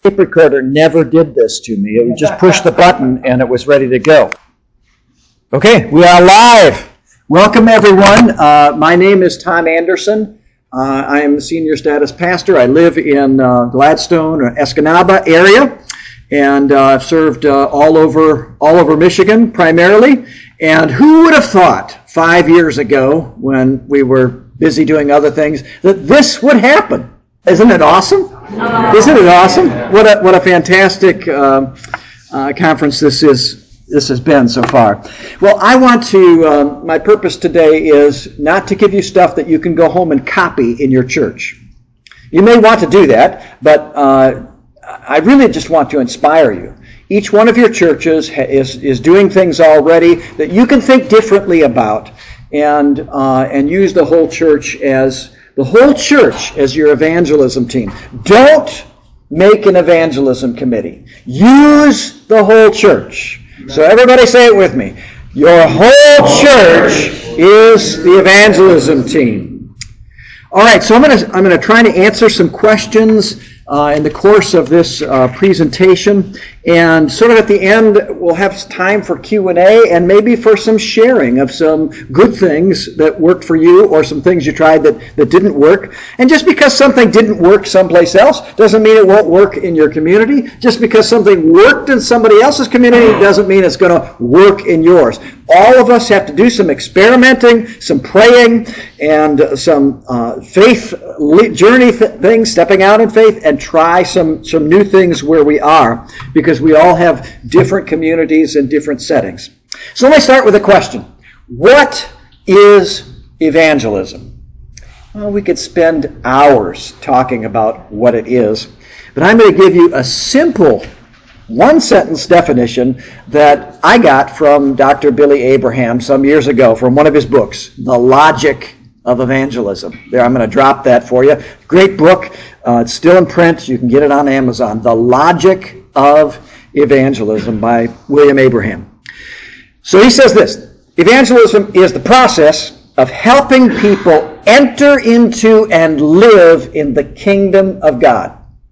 tape recorder never did this to me. It would just push the button and it was ready to go. Okay, we are live. Welcome, everyone. My name is Tom Anderson. I am the senior status pastor. I live in Gladstone or Escanaba area, and I've served all over Michigan primarily. And who would have thought 5 years ago, when we were busy doing other things, that this would happen? Isn't it awesome? Isn't it awesome? What a fantastic conference this has been so far. Well, I want to, my purpose today is not to give you stuff that you can go home and copy in your church. You may want to do that, but I really just want to inspire you. Each one of your churches is doing things already that you can think differently about and use the whole church as your evangelism team. Don't make an evangelism committee. Use the whole church. So everybody say it with me. Your whole church is the evangelism team. All right, so I'm going to try to answer some questions in the course of this presentation, and sort of at the end we'll have time for Q&A and maybe for some sharing of some good things that worked for you or some things you tried that didn't work. And just because something didn't work someplace else doesn't mean it won't work in your community. Just because something worked in somebody else's community doesn't mean it's going to work in yours. All of us have to do some experimenting, some praying, and some faith journey things, stepping out in faith, and try some new things where we are, because we all have different communities and different settings. So let me start with a question. What is evangelism? Well, we could spend hours talking about what it is, but I'm going to give you a simple one-sentence definition that I got from Dr. Billy Abraham some years ago from one of his books, The Logic of Evangelism. There, I'm going to drop that for you. Great book. It's still in print. You can get it on Amazon. The Logic of Evangelism by William Abraham. So he says this: evangelism is the process of helping people enter into and live in the kingdom of God.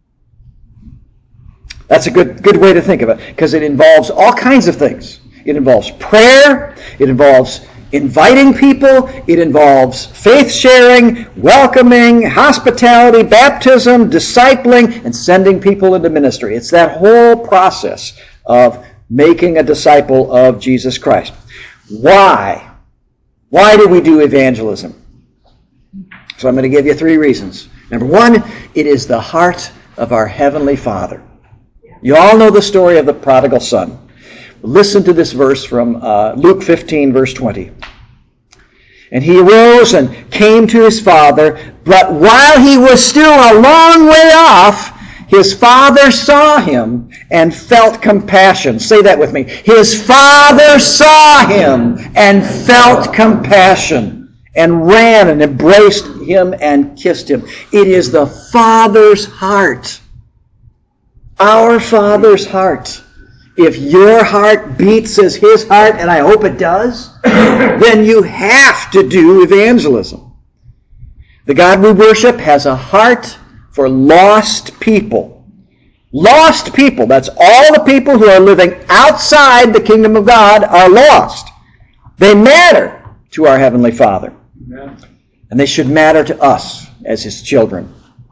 That's a good way to think of it, because it involves all kinds of things. It involves prayer, it involves inviting people, it involves faith sharing, welcoming, hospitality, baptism, discipling, and sending people into ministry. It's that whole process of making a disciple of Jesus Christ. Why? Why do we do evangelism? So I'm going to give you 3 reasons. Number 1, it is the heart of our Heavenly Father. You all know the story of the prodigal son. Listen to this verse from Luke 15, verse 20. And he arose and came to his father, but while he was still a long way off, his father saw him and felt compassion. Say that with me. His father saw him and felt compassion and ran and embraced him and kissed him. It is the Father's heart. Our Father's heart. If your heart beats as his heart, and I hope it does, then you have to do evangelism. The God we worship has a heart for lost people. Lost people. That's all the people who are living outside the kingdom of God are lost. They matter to our Heavenly Father. Amen. And they should matter to us as his children.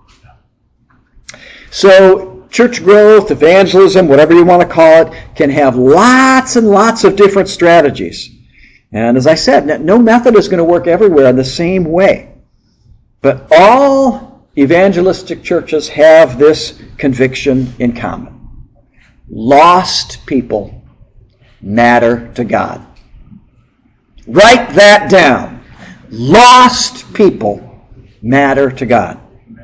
So, church growth, evangelism, whatever you want to call it, can have lots and lots of different strategies. And as I said, no method is going to work everywhere in the same way. But all evangelistic churches have this conviction in common. Lost people matter to God. Write that down. Lost people matter to God.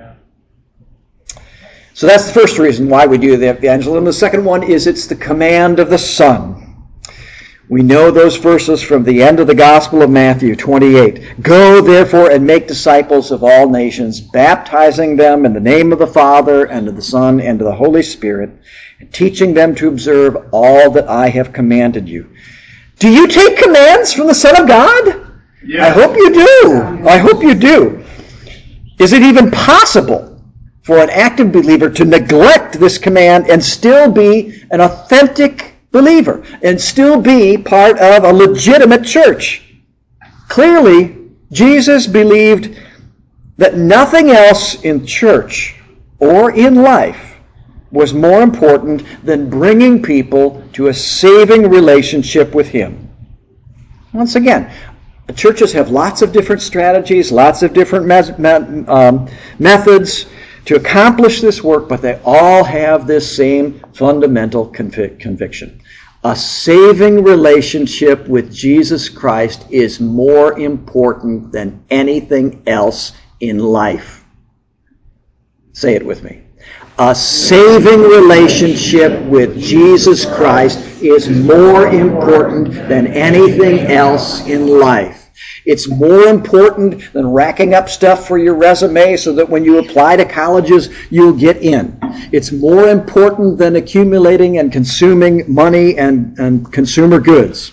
So that's the first reason why we do the evangelism. The second one is it's the command of the Son. We know those verses from the end of the Gospel of Matthew 28. Go, therefore, and make disciples of all nations, baptizing them in the name of the Father, and of the Son, and of the Holy Spirit, and teaching them to observe all that I have commanded you. Do you take commands from the Son of God? Yes. I hope you do. I hope you do. Is it even possible for an active believer to neglect this command and still be an authentic believer and still be part of a legitimate church. Clearly, Jesus believed that nothing else in church or in life was more important than bringing people to a saving relationship with Him. Once again, churches have lots of different strategies, lots of different methods to accomplish this work, but they all have this same fundamental conviction. A saving relationship with Jesus Christ is more important than anything else in life. Say it with me. A saving relationship with Jesus Christ is more important than anything else in life. It's more important than racking up stuff for your resume so that when you apply to colleges, you'll get in. It's more important than accumulating and consuming money and consumer goods.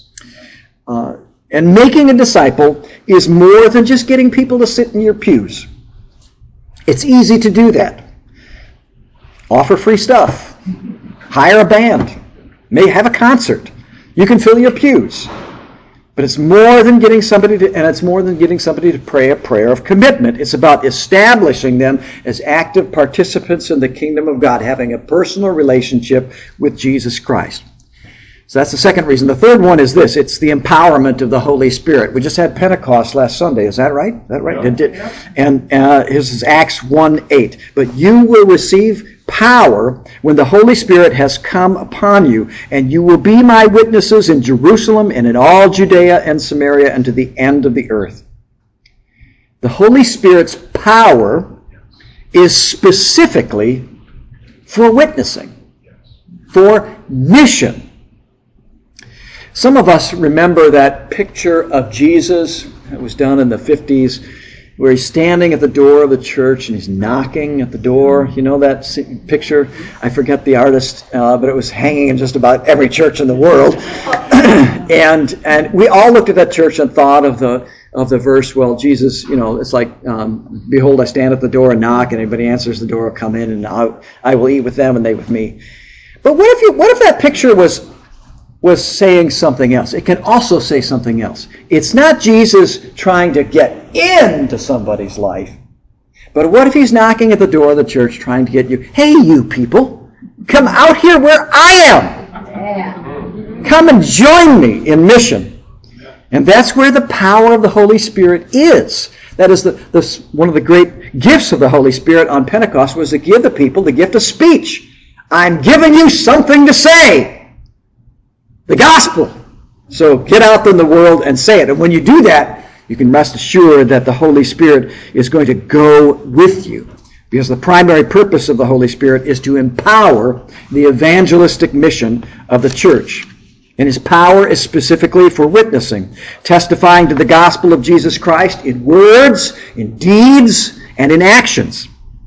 And making a disciple is more than just getting people to sit in your pews. It's easy to do that. Offer free stuff. Hire a band. May have a concert. You can fill your pews. But it's more than getting somebody to pray a prayer of commitment. It's about establishing them as active participants in the kingdom of God, having a personal relationship with Jesus Christ. So that's the second reason. The third one is this. It's the empowerment of the Holy Spirit. We just had Pentecost last Sunday. Is that right? Is that right? Yeah. And this is Acts 1:8. But you will receive power when the Holy Spirit has come upon you, and you will be my witnesses in Jerusalem and in all Judea and Samaria and to the end of the earth. The Holy Spirit's power is specifically for witnessing, for mission. Some of us remember that picture of Jesus that was done in the 50s where he's standing at the door of the church and he's knocking at the door. You know that picture? I forget the artist, but it was hanging in just about every church in the world. and we all looked at that church and thought of the verse, well, Jesus, it's like, behold, I stand at the door and knock, and anybody answers the door will come in, and I will eat with them and they with me. But what if that picture was saying something else? It can also say something else. It's not Jesus trying to get into somebody's life. But what if he's knocking at the door of the church trying to get you, hey, you people, come out here where I am. Come and join me in mission. And that's where the power of the Holy Spirit is. That is one of the great gifts of the Holy Spirit on Pentecost was to give the people the gift of speech. I'm giving you something to say. The gospel. So get out in the world and say it. And when you do that, you can rest assured that the Holy Spirit is going to go with you. Because the primary purpose of the Holy Spirit is to empower the evangelistic mission of the church. And His power is specifically for witnessing, testifying to the gospel of Jesus Christ in words, in deeds, and in actions.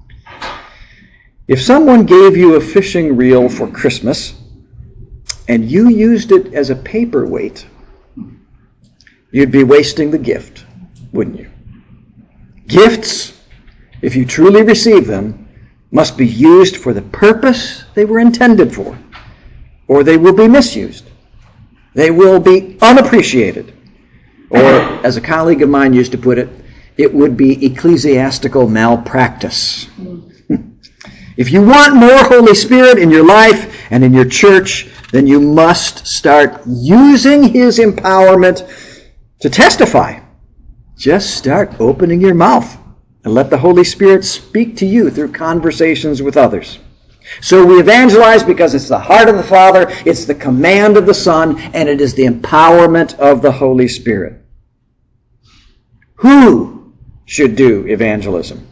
If someone gave you a fishing reel for Christmas, and you used it as a paperweight, you'd be wasting the gift, wouldn't you? Gifts, if you truly receive them, must be used for the purpose they were intended for, or they will be misused. They will be unappreciated. Or, as a colleague of mine used to put it, it would be ecclesiastical malpractice. If you want more Holy Spirit in your life and in your church, then you must start using His empowerment to testify. Just start opening your mouth and let the Holy Spirit speak to you through conversations with others. So we evangelize because it's the heart of the Father, it's the command of the Son, and it is the empowerment of the Holy Spirit. Who should do evangelism?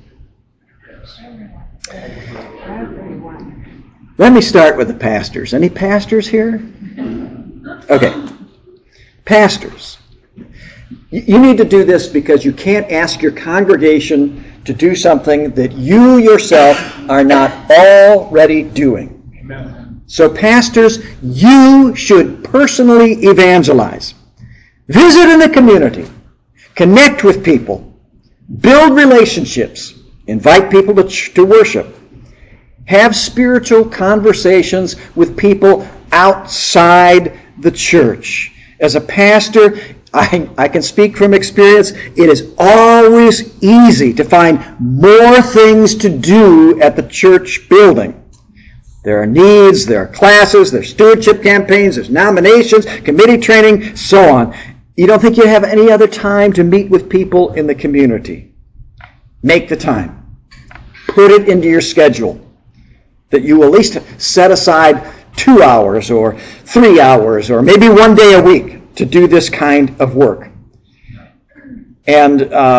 Let me start with the pastors. Any pastors here? Okay. Pastors. You need to do this because you can't ask your congregation to do something that you yourself are not already doing. Amen. So pastors, you should personally evangelize. Visit in the community. Connect with people. Build relationships. Invite people to worship. Have spiritual conversations with people outside the church. As a pastor, I can speak from experience. It is always easy to find more things to do at the church building. There are needs, there are classes, there's stewardship campaigns, there's nominations, committee training, so on. You don't think you have any other time to meet with people in the community? Make the time. Put it into your schedule that you will at least set aside 2 hours or 3 hours or maybe 1 day a week to do this kind of work. And,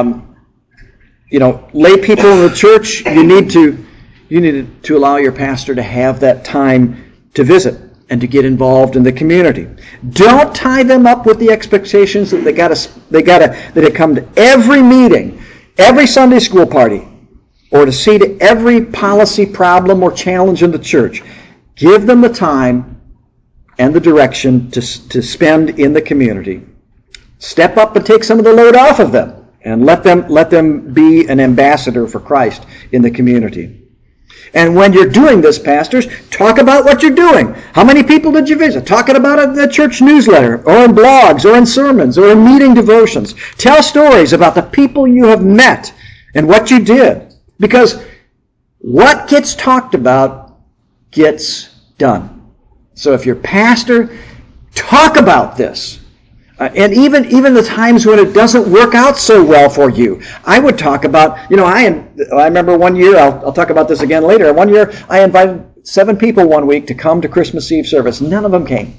lay people in the church, you need to allow your pastor to have that time to visit and to get involved in the community. Don't tie them up with the expectations that they come to every meeting, every Sunday school party, or to see to every policy problem or challenge in the church. Give them the time and the direction to spend in the community. Step up and take some of the load off of them, and let them be an ambassador for Christ in the community. And when you're doing this, pastors, talk about what you're doing. How many people did you visit? Talk about it in the church newsletter, or in blogs, or in sermons, or in meeting devotions. Tell stories about the people you have met and what you did. Because what gets talked about gets done. So if you're pastor, talk about this. And even the times when it doesn't work out so well for you. I would talk about, I remember one year, I'll talk about this again later. One year I invited 7 people one week to come to Christmas Eve service. None of them came.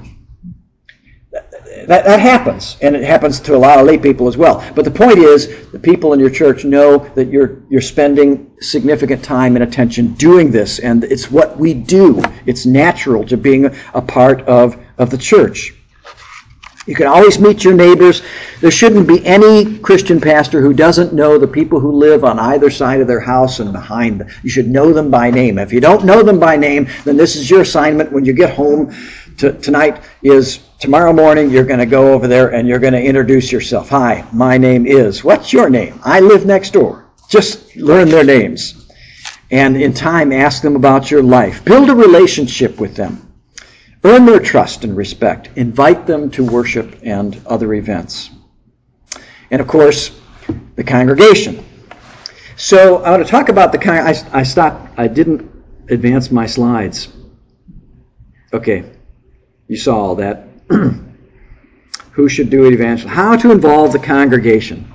That happens, and it happens to a lot of lay people as well. But the point is, the people in your church know that you're spending significant time and attention doing this, and it's what we do. It's natural to being a part of the church. You can always meet your neighbors. There shouldn't be any Christian pastor who doesn't know the people who live on either side of their house and behind them. You should know them by name. If you don't know them by name, then this is your assignment when you get home tonight is tomorrow morning you're going to go over there and you're going to introduce yourself. Hi, my name is. What's your name? I live next door. Just learn their names. And in time, ask them about your life. Build a relationship with them. Earn their trust and respect. Invite them to worship and other events. And of course, the congregation. So I want to talk about the congregation. I stopped. I didn't advance my slides. Okay, you saw all that. Who should do it evangelism? How to involve the congregation.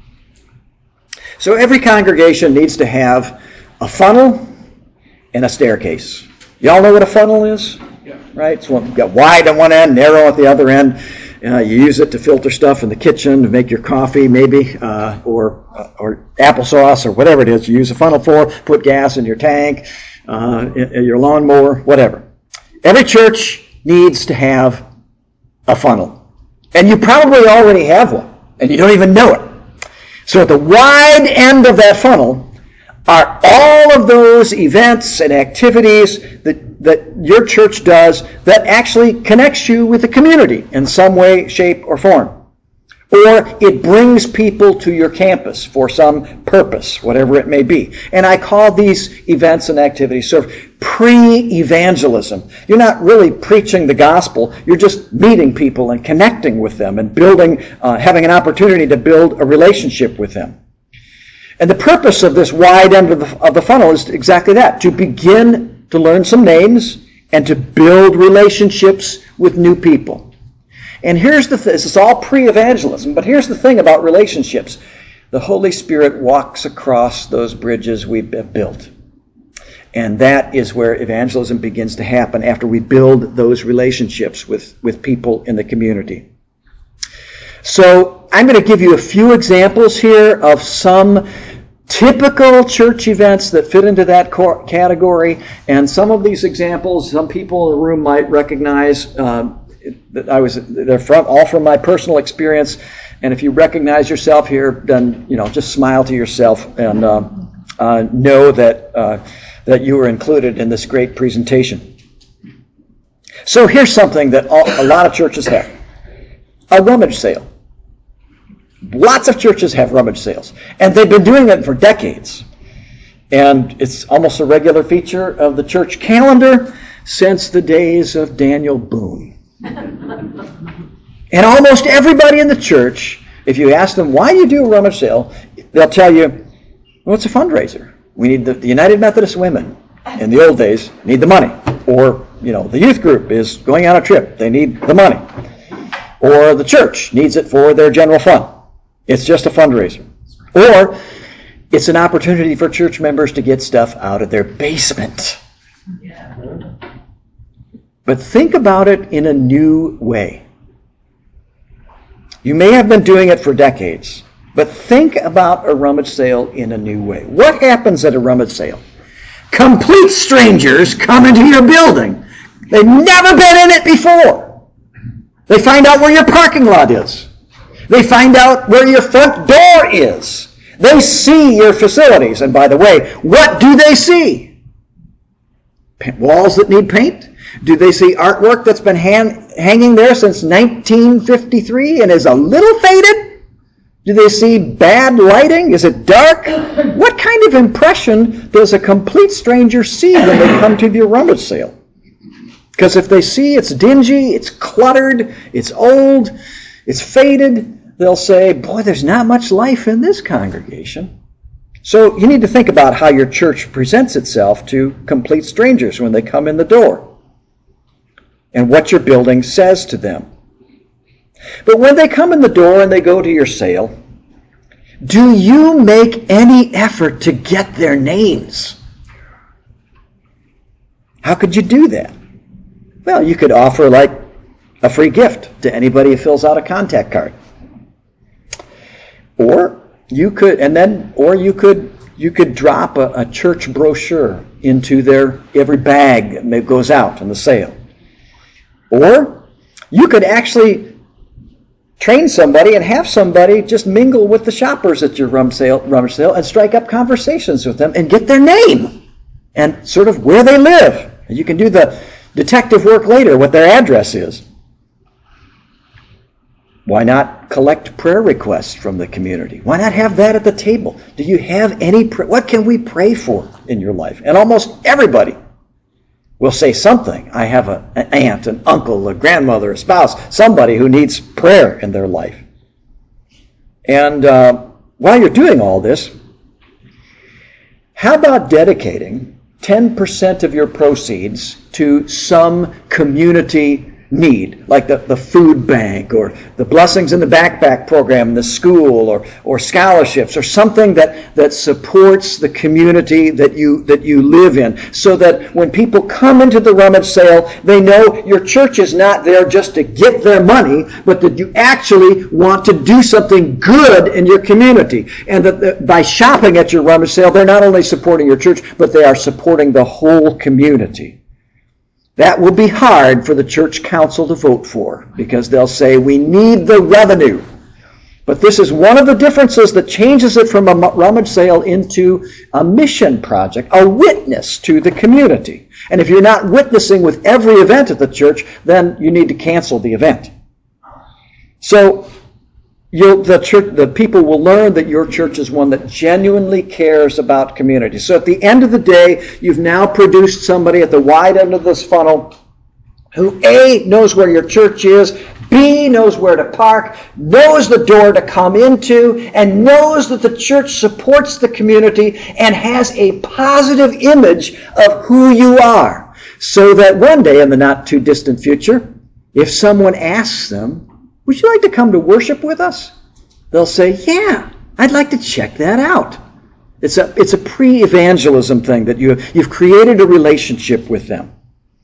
So every congregation needs to have a funnel and a staircase. Y'all know what a funnel is? Right? So you've got wide on one end, narrow at the other end. You use it to filter stuff in the kitchen, to make your coffee maybe, or applesauce or whatever it is you use a funnel for. Put gas in your tank, in your lawnmower, whatever. Every church needs to have a funnel. And you probably already have one, and you don't even know it. So at the wide end of that funnel are all of those events and activities that your church does that actually connects you with the community in some way, shape, or form. Or it brings people to your campus for some purpose, whatever it may be. And I call these events and activities sort of pre-evangelism. You're not really preaching the gospel. You're just meeting people and connecting with them and building, having an opportunity to build a relationship with them. And the purpose of this wide end of the funnel is exactly that, to begin to learn some names and to build relationships with new people. And here's the thing, this is all pre-evangelism, but here's the thing about relationships. The Holy Spirit walks across those bridges we've built. And that is where evangelism begins to happen, after we build those relationships with people in the community. So I'm going to give you a few examples here of some typical church events that fit into that category. And some of these examples, some people in the room might recognize they're all from my personal experience. And if you recognize yourself here, then just smile to yourself and know that you were included in this great presentation. So here's something that a lot of churches have: a rummage sale. Lots of churches have rummage sales, and they've been doing it for decades. And it's almost a regular feature of the church calendar since the days of Daniel Boone. And almost everybody in the church, if you ask them, why do you do a rummage sale? They'll tell you, well, it's a fundraiser. We need the United Methodist Women in the old days need the money. Or, the youth group is going on a trip. They need the money. Or the church needs it for their general fund. It's just a fundraiser. Or it's an opportunity for church members to get stuff out of their basement. Yeah. But think about it in a new way. You may have been doing it for decades, but think about a rummage sale in a new way. What happens at a rummage sale? Complete strangers come into your building. They've never been in it before. They find out where your parking lot is. They find out where your front door is. They see your facilities. And by the way, what do they see? Walls that need paint? Do they see artwork that's been hanging there since 1953 and is a little faded? Do they see bad lighting? Is it dark? What kind of impression does a complete stranger see when they come to your rummage sale? Because if they see it's dingy, it's cluttered, it's old, it's faded, they'll say, boy, there's not much life in this congregation. So you need to think about how your church presents itself to complete strangers when they come in the door and what your building says to them. But when they come in the door and they go to your sale, do you make any effort to get their names? How could you do that? Well, you could offer like a free gift to anybody who fills out a contact card. Or you could drop a church brochure into their every bag that goes out in the sale. Or you could actually train somebody and have somebody just mingle with the shoppers at your rummage sale and strike up conversations with them and get their name and sort of where they live. And you can do the detective work later, what their address is. Why not collect prayer requests from the community? Why not have that at the table? Do you have any what can we pray for in your life? And almost everybody will say something. I have an aunt, an uncle, a grandmother, a spouse, somebody who needs prayer in their life. And while you're doing all this, how about dedicating 10% of your proceeds to some community need, like the food bank or the Blessings in the Backpack program in the school or scholarships or something that supports the community that you live in, so that when people come into the rummage sale, they know your church is not there just to get their money, but that you actually want to do something good in your community. And that by shopping at your rummage sale, they're not only supporting your church, but they are supporting the whole community. That will be hard for the church council to vote for, because they'll say, we need the revenue. But this is one of the differences that changes it from a rummage sale into a mission project, a witness to the community. And if you're not witnessing with every event at the church, then you need to cancel the event. So the people will learn that your church is one that genuinely cares about community. So at the end of the day, you've now produced somebody at the wide end of this funnel who A, knows where your church is, B, knows where to park, knows the door to come into, and knows that the church supports the community and has a positive image of who you are. So that one day in the not too distant future, if someone asks them, would you like to come to worship with us? They'll say, yeah, I'd like to check that out. It's a pre-evangelism thing that you've created a relationship with them.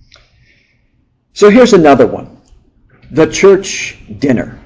So here's another one. The church dinner.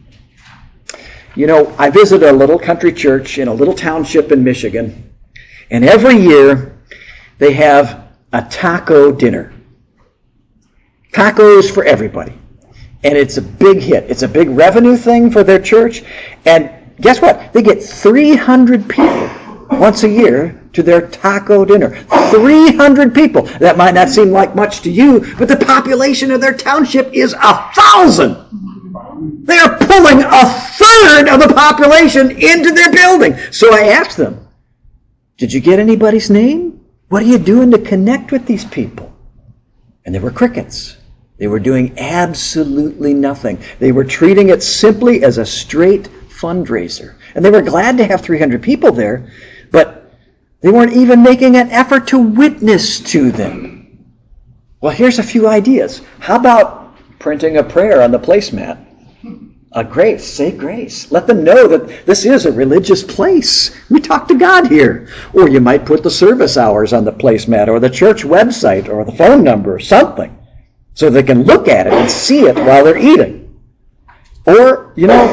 I visit a little country church in a little township in Michigan, and every year they have a taco dinner. Tacos for everybody. And it's a big hit. It's a big revenue thing for their church. And guess what? They get 300 people once a year to their taco dinner. 300 people. That might not seem like much to you, but the population of their township is 1,000. They are pulling 1/3 of the population into their building. So I asked them, Did you get anybody's name? What are you doing to connect with these people? And there were crickets. They were doing absolutely nothing. They were treating it simply as a straight fundraiser. And they were glad to have 300 people there, but they weren't even making an effort to witness to them. Well, here's a few ideas. How about printing a prayer on the placemat? A grace. Say grace. Let them know that this is a religious place. We talk to God here. Or you might put the service hours on the placemat or the church website or the phone number or something so they can look at it and see it while they're eating. Or,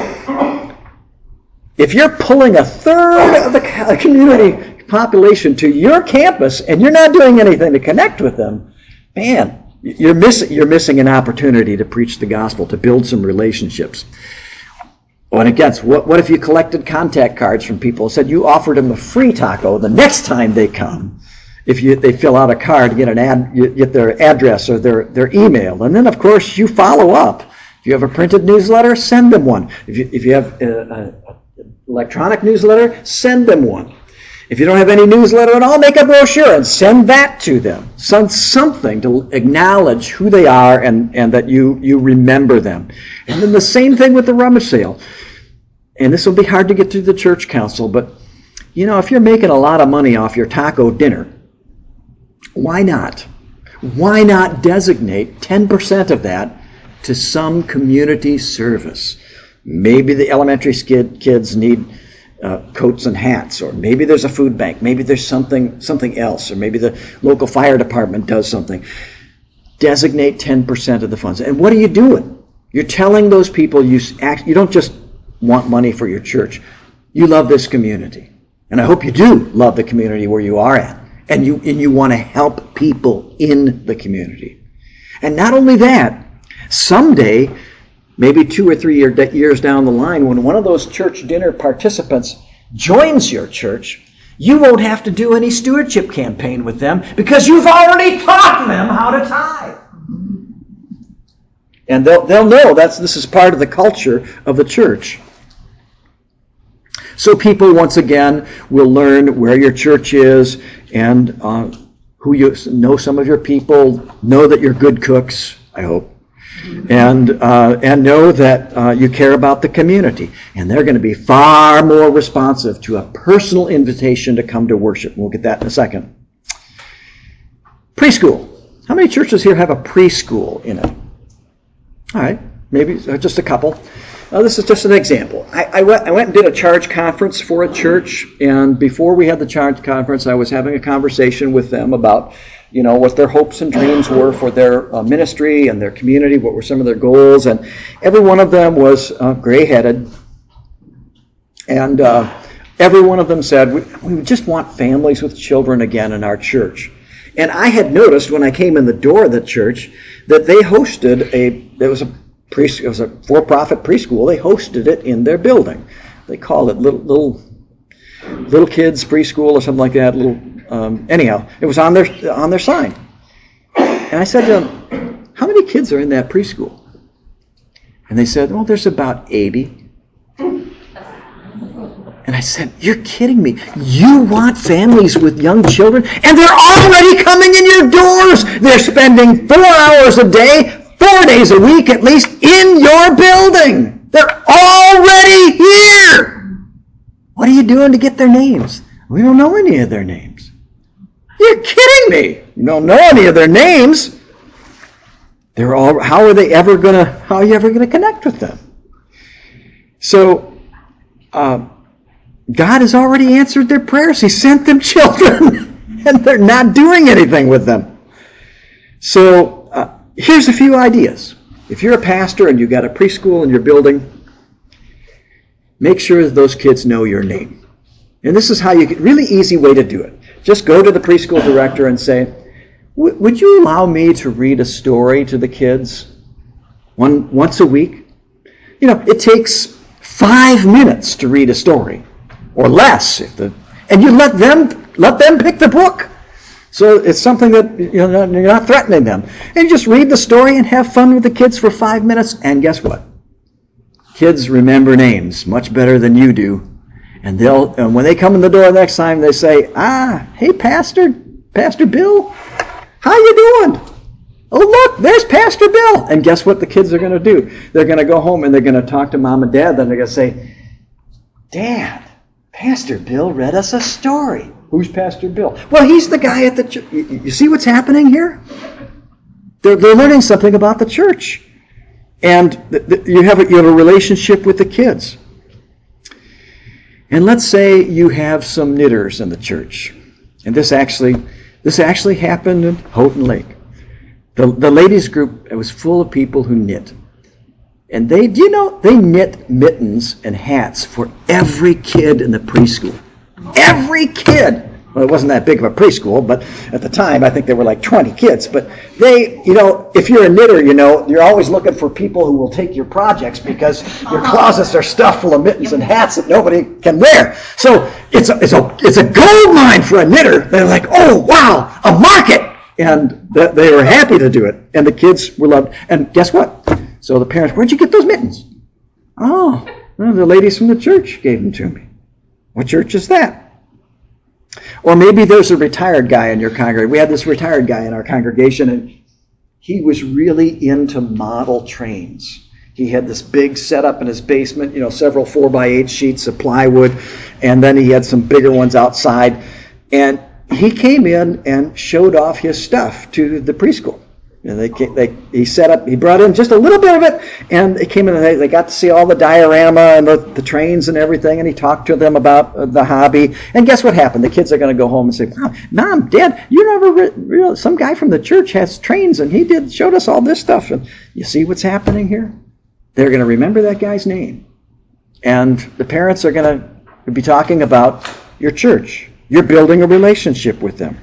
if you're pulling a third of the community population to your campus and you're not doing anything to connect with them, man, you're missing an opportunity to preach the gospel, to build some relationships. And again, what if you collected contact cards from people and said you offered them a free taco the next time they come? If they fill out a card, get their address or their email, and then of course you follow up. If you have a printed newsletter, send them one. If you have an electronic newsletter, send them one. If you don't have any newsletter at all, make a brochure and send that to them. Send something to acknowledge who they are and that you remember them. And then the same thing with the rummage sale. And this will be hard to get through the church council, but if you're making a lot of money off your taco dinner, why not? Why not designate 10% of that to some community service? Maybe the elementary kids need coats and hats, or maybe there's a food bank, maybe there's something else, or maybe the local fire department does something. Designate 10% of the funds. And what are you doing? You're telling those people you don't just want money for your church. You love this community. And I hope you do love the community where you are at. And you want to help people in the community. And not only that, someday, maybe 2 or 3 years down the line, when one of those church dinner participants joins your church, you won't have to do any stewardship campaign with them because you've already taught them how to tithe. And they'll know this is part of the culture of the church. So people, once again, will learn where your church is and who you know. Some of your people know that you're good cooks, I hope. And know that you care about the community. And they're going to be far more responsive to a personal invitation to come to worship. We'll get that in a second. Preschool. How many churches here have a preschool in it? All right, maybe just a couple. This is just an example. I went and did a charge conference for a church, and before we had the charge conference, I was having a conversation with them about what their hopes and dreams were for their ministry and their community, what were some of their goals, and every one of them was gray-headed, and every one of them said, we just want families with children again in our church. And I had noticed when I came in the door of the church that they hosted it was a for-profit preschool. They hosted it in their building. They called it little kids preschool or something like that. Anyhow, it was on their sign. And I said to them, how many kids are in that preschool? And they said, there's about 80. And I said, you're kidding me. You want families with young children? And they're already coming in your doors. They're spending 4 hours a day, 4 days a week at least, in your building. They're already here. What are you doing to get their names? We don't know any of their names. You're kidding me. You don't know any of their names. How are you ever going to connect with them? So, God has already answered their prayers. He sent them children, and they're not doing anything with them. So here's a few ideas. If you're a pastor and you've got a preschool in your building, make sure that those kids know your name. And this is how really easy way to do it. Just go to the preschool director and say, would you allow me to read a story to the kids once a week? It takes 5 minutes to read a story. Or less, and you let them pick the book. So it's something that you're not threatening them. And just read the story and have fun with the kids for 5 minutes. And guess what? Kids remember names much better than you do. And when they come in the door next time, they say, hey, Pastor Bill, how you doing? Oh, look, there's Pastor Bill. And guess what the kids are going to do? They're going to go home and they're going to talk to Mom and Dad. Then they're going to say, Dad, Pastor Bill read us a story. Who's Pastor Bill? Well, he's the guy at the church. You see what's happening here? They're learning something about the church. And you have a relationship with the kids. And let's say you have some knitters in the church. And this actually happened in Houghton Lake. The ladies group, it was full of people who knit. And they knit mittens and hats for every kid in the preschool. Every kid! Well, it wasn't that big of a preschool, but at the time, I think there were like 20 kids. But if you're a knitter, you're always looking for people who will take your projects because your closets are stuffed full of mittens and hats that nobody can wear. So it's a gold mine for a knitter. They're like, oh, wow, a market! And they were happy to do it. And the kids were loved. And guess what? So the parents, where'd you get those mittens? Oh, well, the ladies from the church gave them to me. What church is that? Or maybe there's a retired guy in your congregation. We had this retired guy in our congregation, and he was really into model trains. He had this big setup in his basement, several 4x8 sheets of plywood, and then he had some bigger ones outside. And he came in and showed off his stuff to the preschool. And he brought in just a little bit of it, and they came in and they got to see all the diorama and the trains and everything, and he talked to them about the hobby. And guess what happened? The kids are going to go home and say, wow, Mom, Dad, you never some guy from the church has trains, and he showed us all this stuff. And you see what's happening here? They're going to remember that guy's name. And the parents are going to be talking about your church. You're building a relationship with them.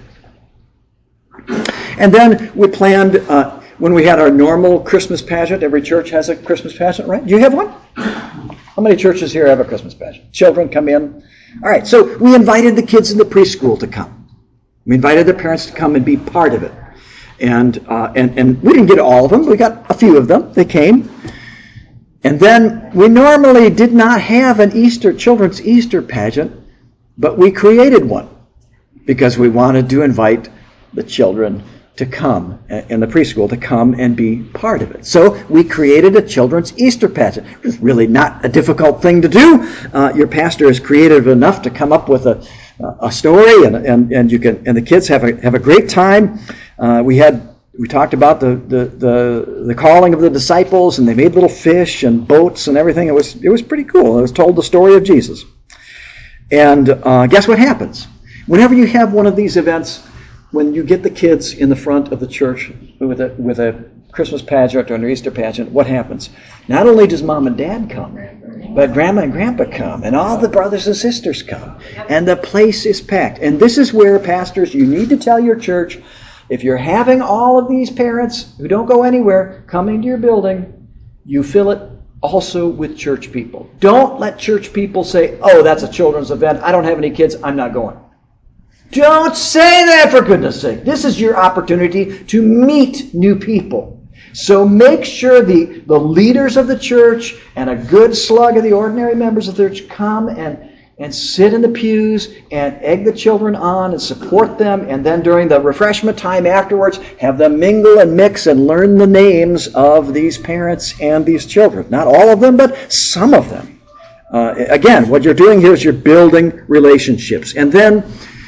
And then we planned, when we had our normal Christmas pageant, every church has a Christmas pageant, right? Do you have one? How many churches here have a Christmas pageant? Children come in. All right, so we invited the kids in the preschool to come. We invited the parents to come and be part of it. And we didn't get all of them. We got a few of them. They came. And then we normally did not have an children's Easter pageant, but we created one because we wanted to invite the children to come, in the preschool, to come and be part of it. So we created a children's Easter pageant. It's really not a difficult thing to do. Your pastor is creative enough to come up with a story, and the kids have a great time. We talked about the calling of the disciples, and they made little fish and boats and everything. It was pretty cool. It was told the story of Jesus. And guess what happens? Whenever you have one of these events, when you get the kids in the front of the church with a Christmas pageant or an Easter pageant, what happens? Not only does Mom and Dad come, but Grandma and Grandpa come, and all the brothers and sisters come, and the place is packed. And this is where, pastors, you need to tell your church, if you're having all of these parents who don't go anywhere coming to your building, you fill it also with church people. Don't let church people say, oh, that's a children's event. I don't have any kids. I'm not going. Don't say that, for goodness sake. This is your opportunity to meet new people. So make sure the leaders of the church and a good slug of the ordinary members of the church come and sit in the pews and egg the children on and support them. And then during the refreshment time afterwards, have them mingle and mix and learn the names of these parents and these children. Not all of them, but some of them. Again, what you're doing here is you're building relationships. And then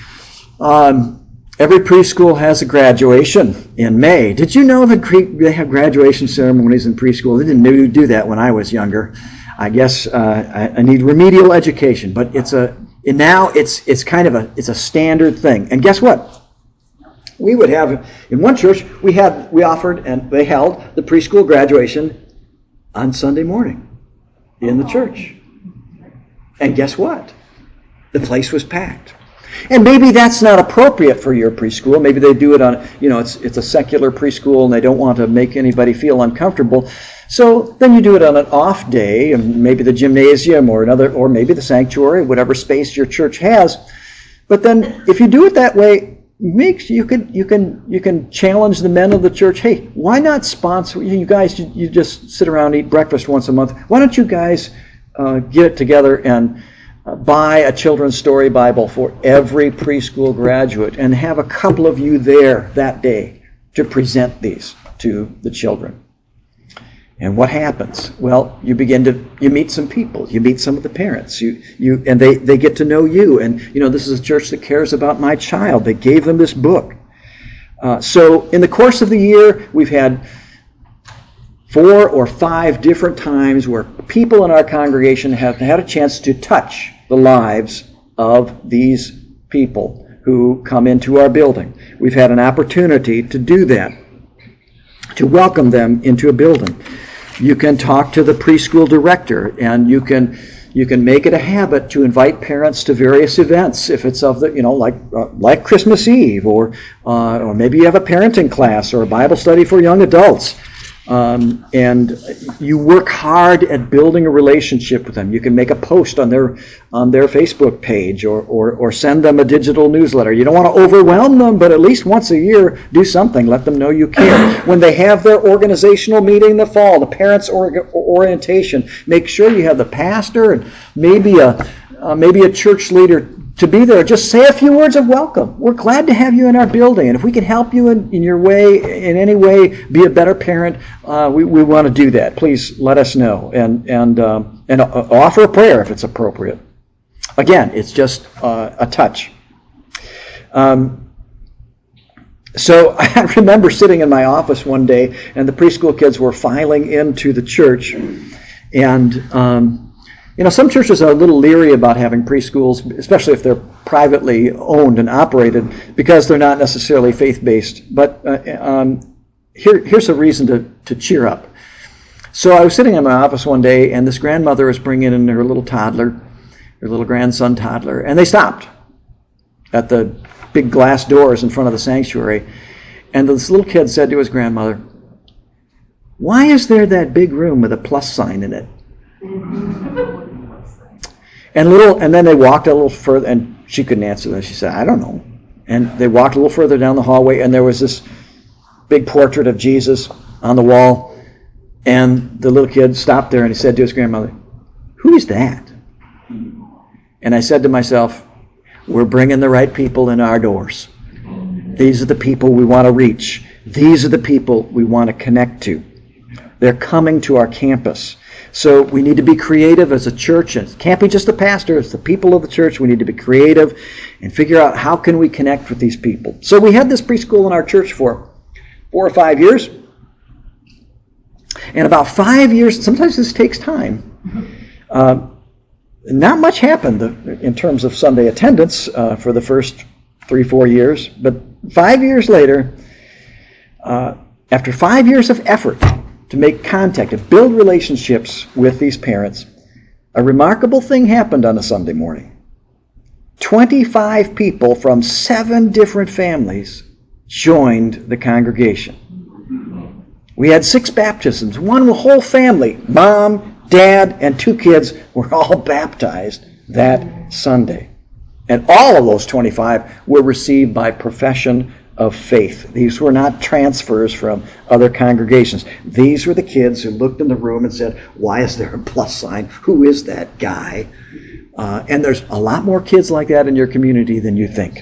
every preschool has a graduation in May. Did you know that they have graduation ceremonies in preschool? They didn't do that when I was younger. I guess I need remedial education, but it's a standard thing. And guess what? We would have in one church we offered and they held the preschool graduation on Sunday morning in the church. And guess what? The place was packed. And maybe that's not appropriate for your preschool. Maybe they do it on, it's a secular preschool and they don't want to make anybody feel uncomfortable. So then you do it on an off day, and maybe the gymnasium or maybe the sanctuary, whatever space your church has. But then if you do it that way, you can challenge the men of the church. Hey, why not sponsor? You guys, you just sit around and eat breakfast once a month. Why don't you guys get it together and buy a children's story Bible for every preschool graduate and have a couple of you there that day to present these to the children. And what happens? Well, you meet some people. You meet some of the parents. And they get to know you. And, this is a church that cares about my child. They gave them this book. So in the course of the year, we've had 4 or 5 different times where people in our congregation have had a chance to touch the lives of these people who come into our building. We've had an opportunity to do that, to welcome them into a building. You can talk to the preschool director, and you can make it a habit to invite parents to various events, if it's of the, like Christmas Eve, or maybe you have a parenting class or a Bible study for young adults. And you work hard at building a relationship with them. You can make a post on their Facebook page or send them a digital newsletter. You don't want to overwhelm them, but at least once a year, do something. Let them know you care. When they have their organizational meeting in the fall, the parents' orientation, make sure you have the pastor and maybe a church leader to be there. Just say a few words of welcome. We're glad to have you in our building, and if we can help you in your way, in any way, be a better parent, we want to do that. Please let us know, and offer a prayer if it's appropriate. Again, it's just a touch. So I remember sitting in my office one day, and the preschool kids were filing into the church, and some churches are a little leery about having preschools, especially if they're privately owned and operated, because they're not necessarily faith-based. But here's a reason to cheer up. So I was sitting in my office one day, and this grandmother was bringing in her little toddler, her little grandson toddler, and they stopped at the big glass doors in front of the sanctuary. And this little kid said to his grandmother, "Why is there that big room with a plus sign in it?" And then they walked a little further, and she couldn't answer that. She said, "I don't know." And they walked a little further down the hallway, and there was this big portrait of Jesus on the wall. And the little kid stopped there, and he said to his grandmother, "Who is that?" And I said to myself, we're bringing the right people in our doors. These are the people we want to reach. These are the people we want to connect to. They're coming to our campus. So we need to be creative as a church. And it can't be just the pastor, it's the people of the church. We need to be creative and figure out how can we connect with these people. So we had this preschool in our church for 4 or 5 years. And about 5 years, sometimes this takes time. Not much happened in terms of Sunday attendance for the first 3-4 years. But 5 years later, after 5 years of effort to make contact, to build relationships with these parents, a remarkable thing happened on a Sunday morning. 25 people from 7 different families joined the congregation. We had 6 baptisms, one whole family, mom, dad, and 2 kids were all baptized that Sunday. And all of those 25 were received by profession of faith. These were not transfers from other congregations. These were the kids who looked in the room and said, "Why is there a plus sign? Who is that guy?" And there's a lot more kids like that in your community than you think.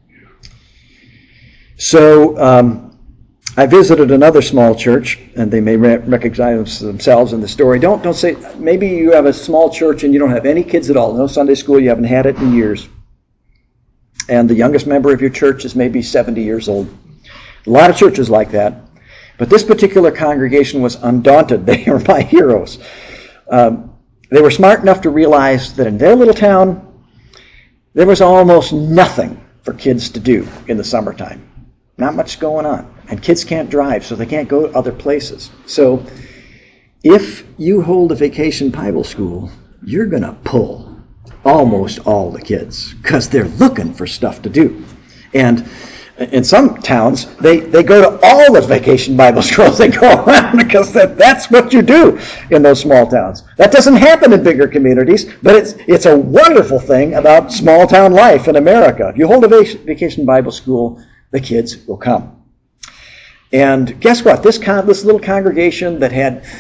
So I visited another small church, and they may recognize themselves in the story. Don't say, maybe you have a small church and you don't have any kids at all. No Sunday school, you haven't had it in years. And the youngest member of your church is maybe 70 years old. A lot of churches like that. But this particular congregation was undaunted. They were my heroes. They were smart enough to realize that in their little town, there was almost nothing for kids to do in the summertime. Not much going on. And kids can't drive, so they can't go other places. So if you hold a vacation Bible school, you're going to pull almost all the kids because they're looking for stuff to do. And in some towns, they go to all the vacation Bible schools. They go around because that's what you do in those small towns. That doesn't happen in bigger communities, but it's a wonderful thing about small town life in America. If you hold a vacation Bible school, the kids will come. And guess what? This little congregation that had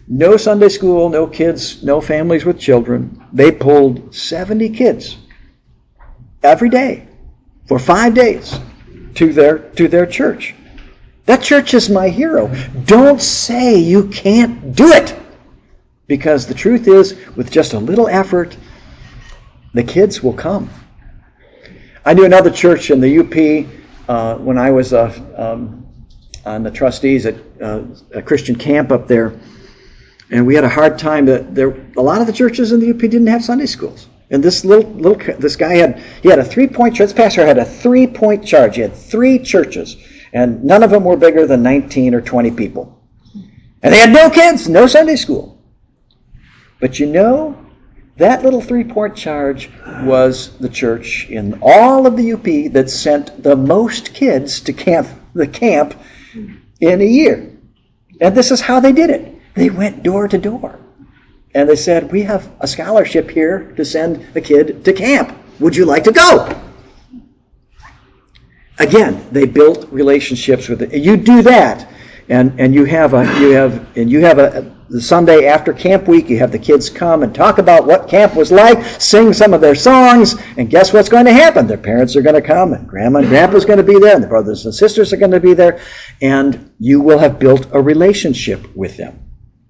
No Sunday school, no kids, no families with children. They pulled 70 kids every day for 5 days to their church. That church is my hero. Don't say you can't do it. Because the truth is, with just a little effort, the kids will come. I knew another church in the UP when I was on the trustees at a Christian camp up there, and we had a hard time. A lot of the churches in the UP didn't have Sunday schools, and this guy had a 3-point charge. This pastor had a 3-point charge. He had 3 churches, and none of them were bigger than 19 or 20 people, and they had no kids, no Sunday school. But you know, that little 3-point charge was the church in all of the UP that sent the most kids to the camp in a year. And this is how they did it. They went door to door. And they said, we have a scholarship here to send a kid to camp. Would you like to go? Again, they built relationships with it. You do that, and you have the Sunday after camp week, you have the kids come and talk about what camp was like, sing some of their songs, and guess what's going to happen? Their parents are going to come, and Grandma and Grandpa's going to be there, and the brothers and sisters are going to be there, and you will have built a relationship with them.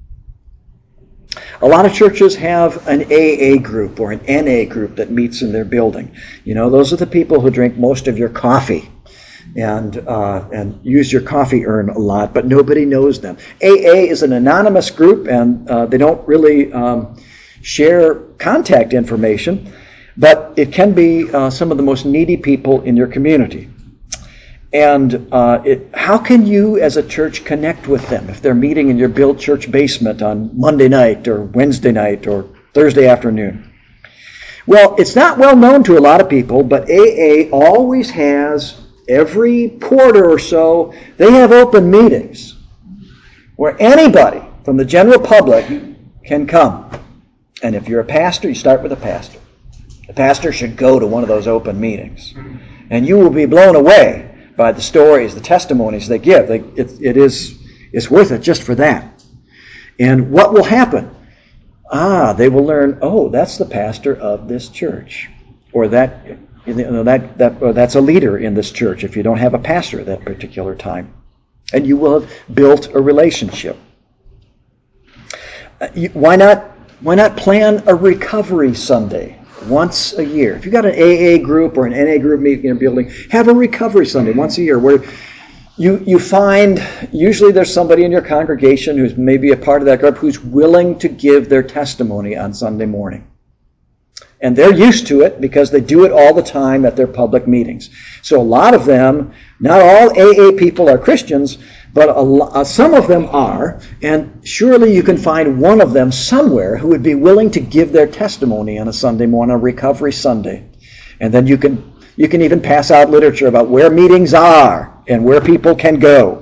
A lot of churches have an AA group or an NA group that meets in their building. You know, those are the people who drink most of your coffee and use your coffee urn a lot, but nobody knows them. AA is an anonymous group, and they don't really share contact information, but it can be some of the most needy people in your community. And how can you as a church connect with them if they're meeting in your built church basement on Monday night or Wednesday night or Thursday afternoon? Well, it's not well known to a lot of people, but AA always has, every quarter or so, they have open meetings where anybody from the general public can come. And if you're a pastor, you start with a pastor. The pastor should go to one of those open meetings. And you will be blown away by the stories, the testimonies they give. It's worth it just for that. And what will happen? They will learn, that's the pastor of this church. Or that's a leader in this church if you don't have a pastor at that particular time. And you will have built a relationship. Why not plan a recovery Sunday once a year? If you've got an AA group or an NA group meeting in your building, have a recovery Sunday once a year where you find, usually there's somebody in your congregation who's maybe a part of that group who's willing to give their testimony on Sunday morning. And they're used to it because they do it all the time at their public meetings. So a lot of them, not all AA people are Christians, but some of them are, and surely you can find one of them somewhere who would be willing to give their testimony on a Sunday morning, a recovery Sunday. And then you can even pass out literature about where meetings are and where people can go.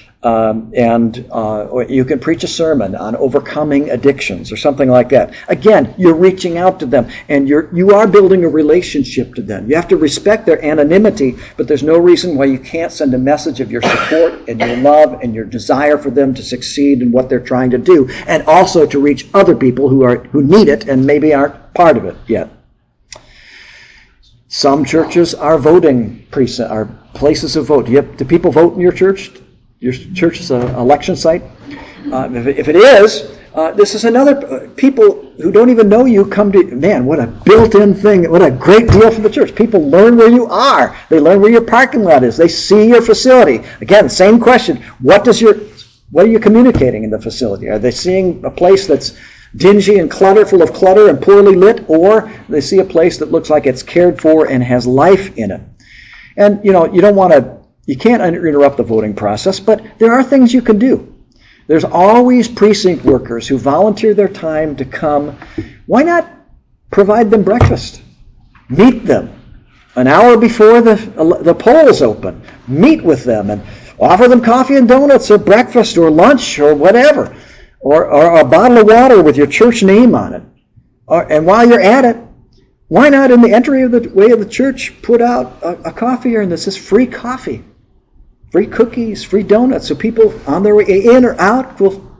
Or you can preach a sermon on overcoming addictions or something like that. Again, you're reaching out to them, and you are building a relationship to them. You have to respect their anonymity, but there's no reason why you can't send a message of your support and your love and your desire for them to succeed in what they're trying to do, and also to reach other people who need it and maybe aren't part of it yet. Some churches are voting precincts, are places of vote. Do people vote in your church? Your church is an election site? If it is, this is another, people who don't even know you come to, man, what a built-in thing, what a great deal for the church. People learn where you are. They learn where your parking lot is. They see your facility. Again, same question. What are you communicating in the facility? Are they seeing a place that's dingy and full of clutter and poorly lit, or they see a place that looks like it's cared for and has life in it? And, you can't interrupt the voting process, but there are things you can do. There's always precinct workers who volunteer their time to come. Why not provide them breakfast? Meet them an hour before the polls open. Meet with them and offer them coffee and donuts or breakfast or lunch or whatever. Or a bottle of water with your church name on it. And while you're at it, why not in the entryway of the church put out a coffee urn that says free coffee? Free cookies, free donuts, so people on their way in or out will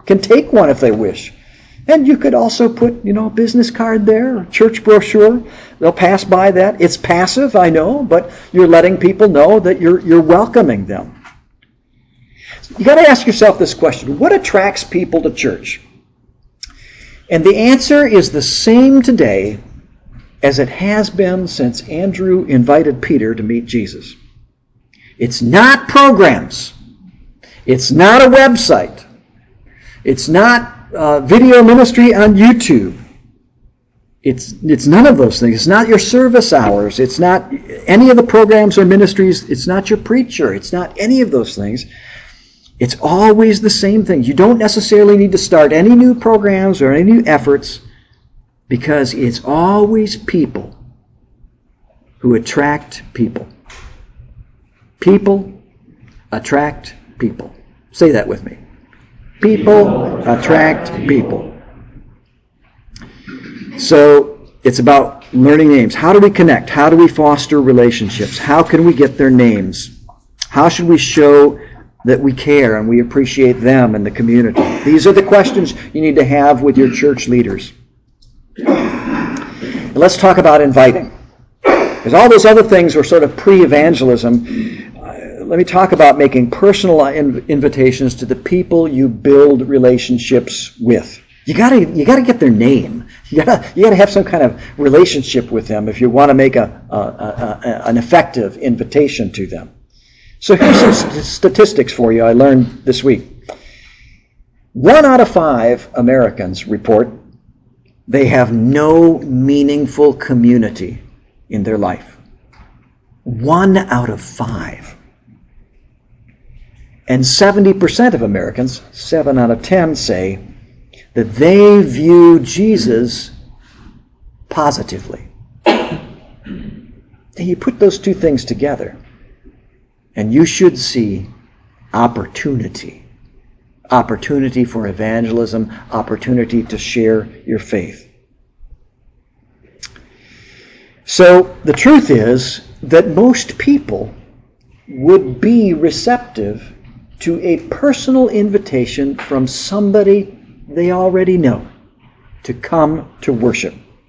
can take one if they wish. And you could also put, a business card there, a church brochure. They'll pass by that. It's passive, I know, but you're letting people know that you're welcoming them. You got to ask yourself this question: what attracts people to church? And the answer is the same today as it has been since Andrew invited Peter to meet Jesus. It's not programs. It's not a website. It's not video ministry on YouTube. It's none of those things. It's not your service hours. It's not any of the programs or ministries. It's not your preacher. It's not any of those things. It's always the same thing. You don't necessarily need to start any new programs or any new efforts, because it's always people who attract people. People attract people. Say that with me. People attract people. So it's about learning names. How do we connect? How do we foster relationships? How can we get their names? How should we show that we care and we appreciate them and the community? These are the questions you need to have with your church leaders. And let's talk about inviting. Because all those other things were sort of pre-evangelism. Let me talk about making personal invitations to the people you build relationships with. You gotta get their name. You gotta have some kind of relationship with them if you want to make an effective invitation to them. So here's some statistics for you I learned this week. 1 out of 5 Americans report they have no meaningful community in their life. 1 out of 5. And 70% of Americans, 7 out of 10, say that they view Jesus positively. And you put those two things together, and you should see opportunity. Opportunity for evangelism, opportunity to share your faith. So the truth is that most people would be receptive to a personal invitation from somebody they already know to come to worship.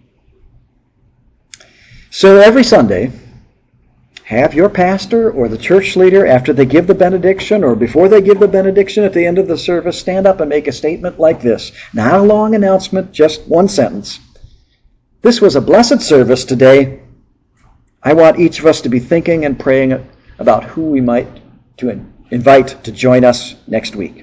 So every Sunday, have your pastor or the church leader, after they give the benediction or before they give the benediction at the end of the service, stand up and make a statement like this. Not a long announcement, just one sentence. This was a blessed service today. I want each of us to be thinking and praying about who we might to invite to join us next week.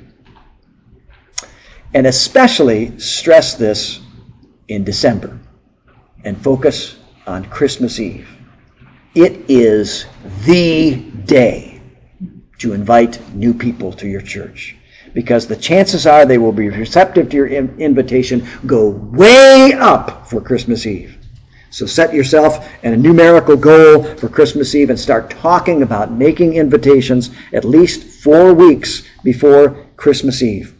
And especially stress this in December and focus on Christmas Eve. It is the day to invite new people to your church, because the chances are they will be receptive to your invitation go way up for Christmas Eve. So set yourself a numerical goal for Christmas Eve and start talking about making invitations at least 4 weeks before Christmas Eve.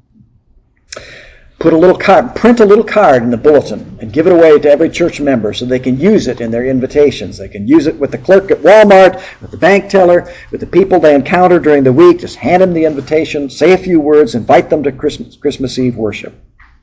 Print a little card in the bulletin and give it away to every church member so they can use it in their invitations. They can use it with the clerk at Walmart, with the bank teller, with the people they encounter during the week. Just hand them the invitation, say a few words, invite them to Christmas Eve worship.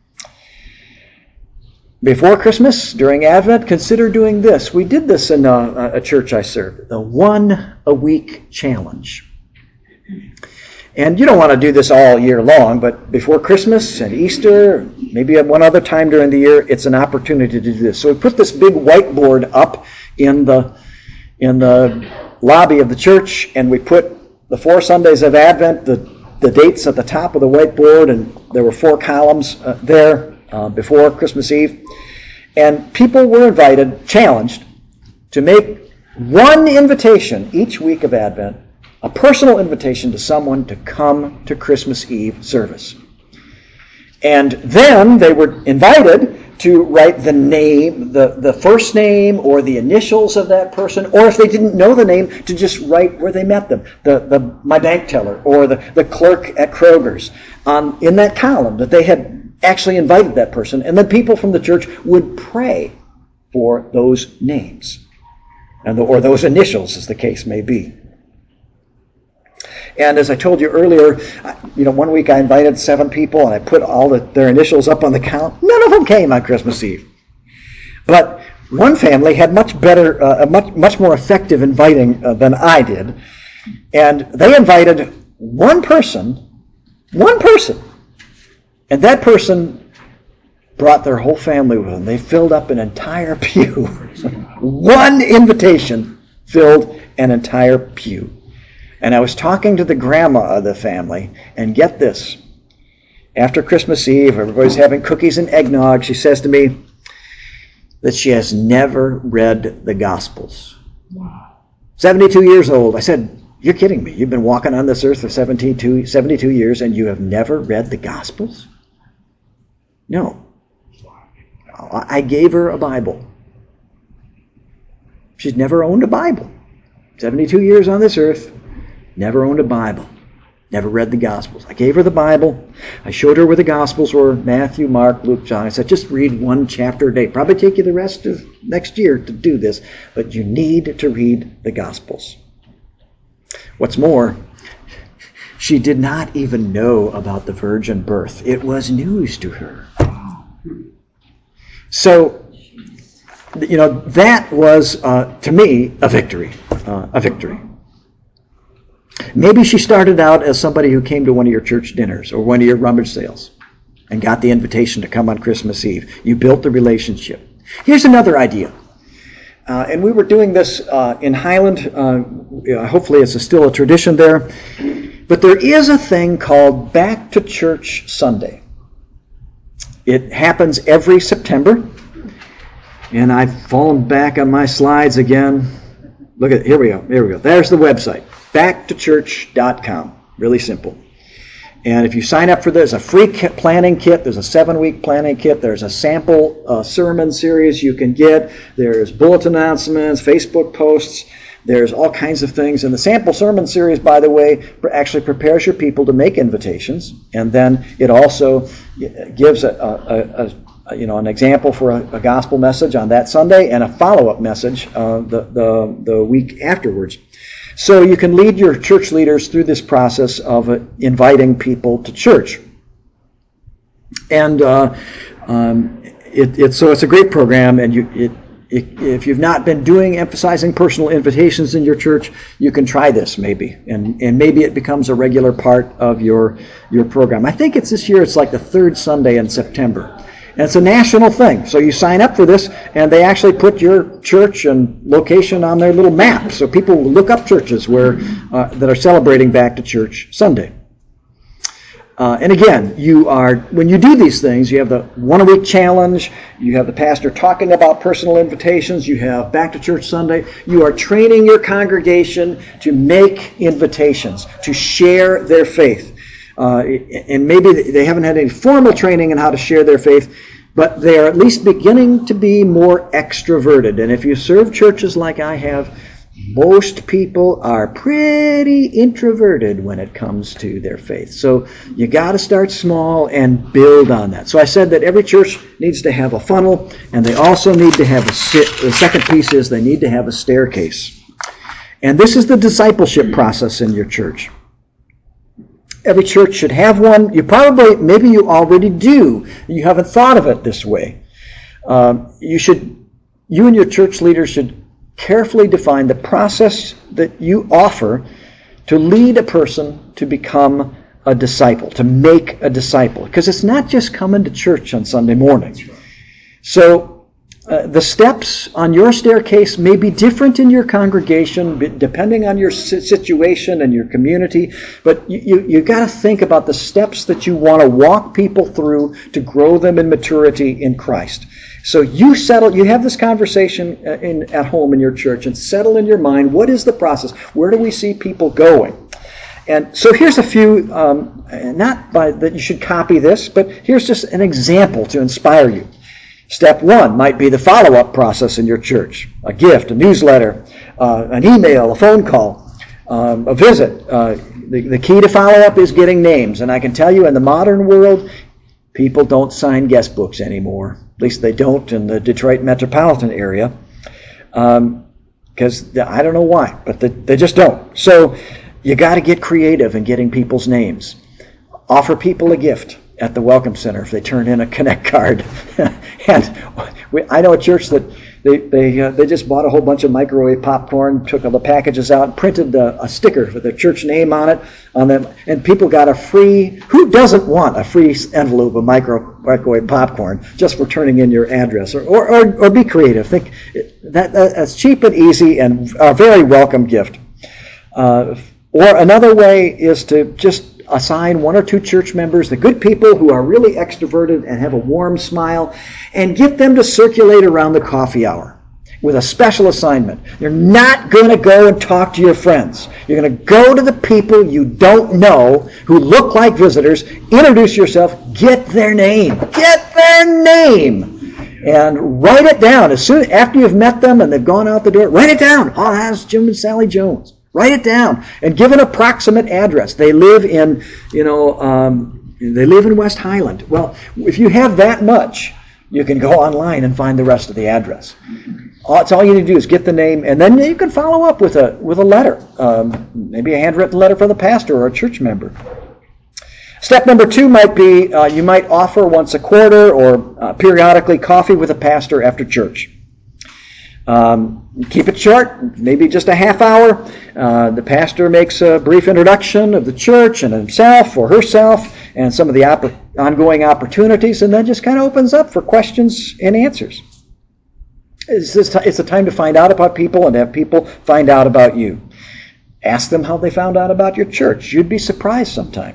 Before Christmas, during Advent, consider doing this. We did this in a church I served, the 1 a week challenge. And you don't want to do this all year long, but before Christmas and Easter, maybe at one other time during the year, it's an opportunity to do this. So we put this big whiteboard up in the lobby of the church, and we put the 4 Sundays of Advent, the dates at the top of the whiteboard, and there were 4 columns there before Christmas Eve. And people were invited, challenged, to make one invitation each week of Advent, a personal invitation to someone to come to Christmas Eve service. And then they were invited to write the name, the first name or the initials of that person, or if they didn't know the name, to just write where they met them, my bank teller or the clerk at Kroger's, in that column that they had actually invited that person. And then people from the church would pray for those names, or those initials, as the case may be. And as I told you earlier, one week I invited 7 people and I put all their initials up on the count. None of them came on Christmas Eve. But one family had much better, much more effective inviting than I did. And they invited one person, and that person brought their whole family with them. They filled up an entire pew. One invitation filled an entire pew. And I was talking to the grandma of the family, and get this. After Christmas Eve, everybody's having cookies and eggnog. She says to me that she has never read the Gospels. Wow. 72 years old. I said, "You're kidding me. You've been walking on this earth for 72 years, and you have never read the Gospels?" No. I gave her a Bible. She's never owned a Bible. 72 years on this earth, never owned a Bible. Never read the Gospels. I gave her the Bible. I showed her where the Gospels were, Matthew, Mark, Luke, John. I said, just read one chapter a day. Probably take you the rest of next year to do this, but you need to read the Gospels. What's more, she did not even know about the virgin birth. It was news to her. So, that was, to me, a victory. Maybe she started out as somebody who came to one of your church dinners or one of your rummage sales and got the invitation to come on Christmas Eve. You built the relationship. Here's another idea. And we were doing this in Highland. Hopefully it's still a tradition there. But there is a thing called Back to Church Sunday. It happens every September. And I've fallen back on my slides again. Look at, here we go. There's the website. backtochurch.com. Really simple. And if you sign up for this, a free planning kit, there's a 7-week planning kit, there's a sample sermon series you can get, there's bulletin announcements, Facebook posts, there's all kinds of things. And the sample sermon series, by the way, actually prepares your people to make invitations. And then it also gives an example for a gospel message on that Sunday and a follow-up message the week afterwards. So you can lead your church leaders through this process of inviting people to church. And it's a great program, and if you've not been emphasizing personal invitations in your church, you can try this maybe, and maybe it becomes a regular part of your program. I think this year it's like the 3rd Sunday in September. And it's a national thing. So you sign up for this, and they actually put your church and location on their little map. So people will look up churches that are celebrating Back to Church Sunday. And again, when you do these things, you have the 1-a-week challenge, you have the pastor talking about personal invitations, you have Back to Church Sunday. You are training your congregation to make invitations, to share their faith. And maybe they haven't had any formal training in how to share their faith, but they are at least beginning to be more extroverted. And if you serve churches like I have, most people are pretty introverted when it comes to their faith. So you got to start small and build on that. So I said that every church needs to have a funnel, and they also need to have the second piece is they need to have a staircase. And this is the discipleship process in your church. Every church should have one. Maybe you already do. You haven't thought of it this way. You and your church leaders should carefully define the process that you offer to lead a person to become a disciple, to make a disciple. Because it's not just coming to church on Sunday morning. So the steps on your staircase may be different in your congregation, depending on your situation and your community. But you got to think about the steps that you want to walk people through to grow them in maturity in Christ. So you have this conversation at home in your church, and settle in your mind, what is the process? Where do we see people going? And so here's a few, not that you should copy this, but here's just an example to inspire you. Step 1 might be the follow-up process in your church. A gift, a newsletter, an email, a phone call, a visit. The key to follow-up is getting names. And I can tell you in the modern world, people don't sign guest books anymore. At least they don't in the Detroit metropolitan area. Because I don't know why, but they just don't. So You got to get creative in getting people's names. Offer people a gift at the Welcome Center if they turn in a Connect card. And I know a church that they just bought a whole bunch of microwave popcorn, took all the packages out, and printed a sticker with their church name on it, and people got a free. Who doesn't want a free envelope of microwave popcorn just for turning in your address? Or be creative. Think that's cheap and easy and a very welcome gift. Or another way is to just assign one or two church members, the good people who are really extroverted and have a warm smile, and get them to circulate around the coffee hour with a special assignment. You're not going to go and talk to your friends. You're going to go to the people you don't know who look like visitors, introduce yourself, get their name. Get their name! And write it down. As soon after you've met them and they've gone out the door, write it down. Oh, that's Jim and Sally Jones. Write it down and give an approximate address. They live in, they live in West Highland. Well, if you have that much, you can go online and find the rest of the address. That's all you need to do is get the name, and then you can follow up with a letter, maybe a handwritten letter from the pastor or a church member. Step number 2 might be you might offer once a quarter or periodically coffee with a pastor after church. Keep it short, maybe just a half hour. The pastor makes a brief introduction of the church and himself or herself and some of the ongoing opportunities, and then just kind of opens up for questions and answers. It's a time to find out about people and have people find out about you. Ask them how they found out about your church. You'd be surprised sometime.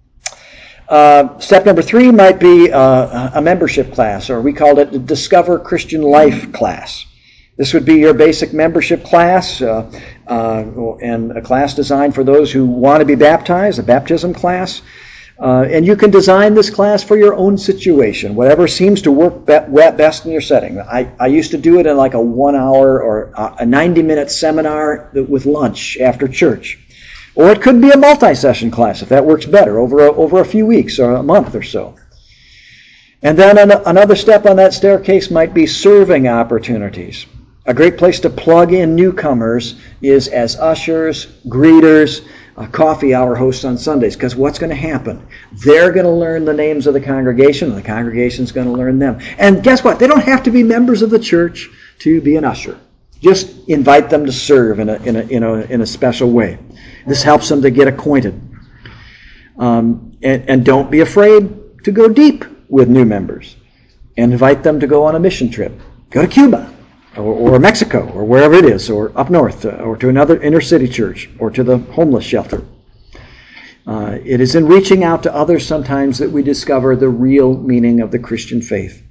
Step number 3 might be a membership class, or we called it the Discover Christian Life class. This would be your basic membership class, and a class designed for those who want to be baptized, a baptism class. And you can design this class for your own situation, whatever seems to work best in your setting. I used to do it in like a 1 hour or a 90-minute seminar with lunch after church. Or it could be a multi-session class if that works better, over a few weeks or a month or so. And then another step on that staircase might be serving opportunities. A great place to plug in newcomers is as ushers, greeters, coffee hour hosts on Sundays. Because what's going to happen? They're going to learn the names of the congregation, and the congregation's going to learn them. And guess what? They don't have to be members of the church to be an usher. Just invite them to serve in a special way. This helps them to get acquainted. And don't be afraid to go deep with new members. And invite them to go on a mission trip. Go to Cuba. Or Mexico, or wherever it is, or up north, or to another inner city church, or to the homeless shelter. It is in reaching out to others sometimes that we discover the real meaning of the Christian faith.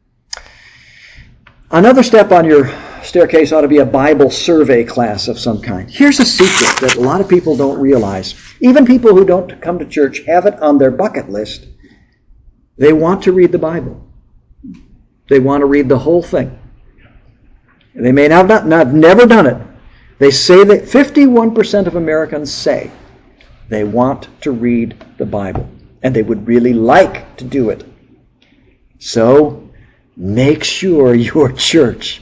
Another step on your staircase ought to be a Bible survey class of some kind. Here's a secret that a lot of people don't realize. Even people who don't come to church have it on their bucket list. They want to read the Bible. They want to read the whole thing. They may not have never done it. They say that 51% of Americans say they want to read the Bible, and they would really like to do it. So make sure your church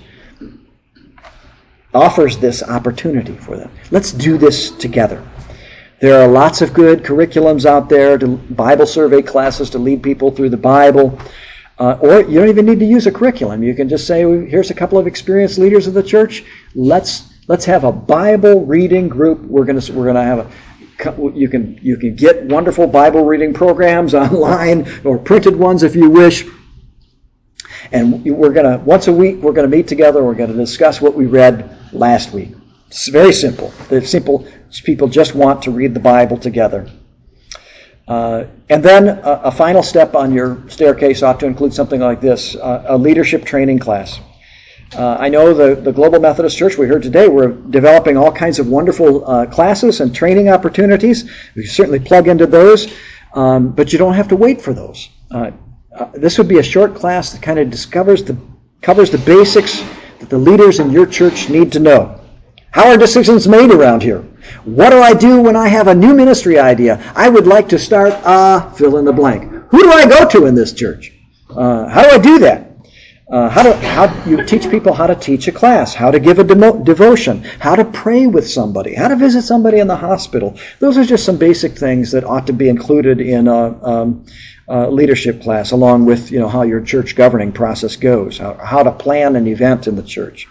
offers this opportunity for them. Let's do this together. There are lots of good curriculums out there, Bible survey classes to lead people through the Bible. Or you don't even need to use a curriculum. You can just say, here's a couple of experienced leaders of the church. Let's have a Bible reading group. We're going to have you can get wonderful Bible reading programs online or printed ones if you wish. And once a week we're going to meet together. We're going to discuss what we read last week. It's very simple. It's simple. People just want to read the Bible together. And then a final step on your staircase ought to include something like this, a leadership training class. I know the Global Methodist Church, we heard today, we're developing all kinds of wonderful classes and training opportunities. We certainly plug into those, but you don't have to wait for those. This would be a short class that kind of covers the basics that the leaders in your church need to know. How are decisions made around here? What do I do when I have a new ministry idea? I would like to start fill in the blank. Who do I go to in this church? How do I do that? How you teach people how to teach a class, how to give a devotion, how to pray with somebody, how to visit somebody in the hospital. Those are just some basic things that ought to be included in a leadership class, along with how your church governing process goes, how to plan an event in the church.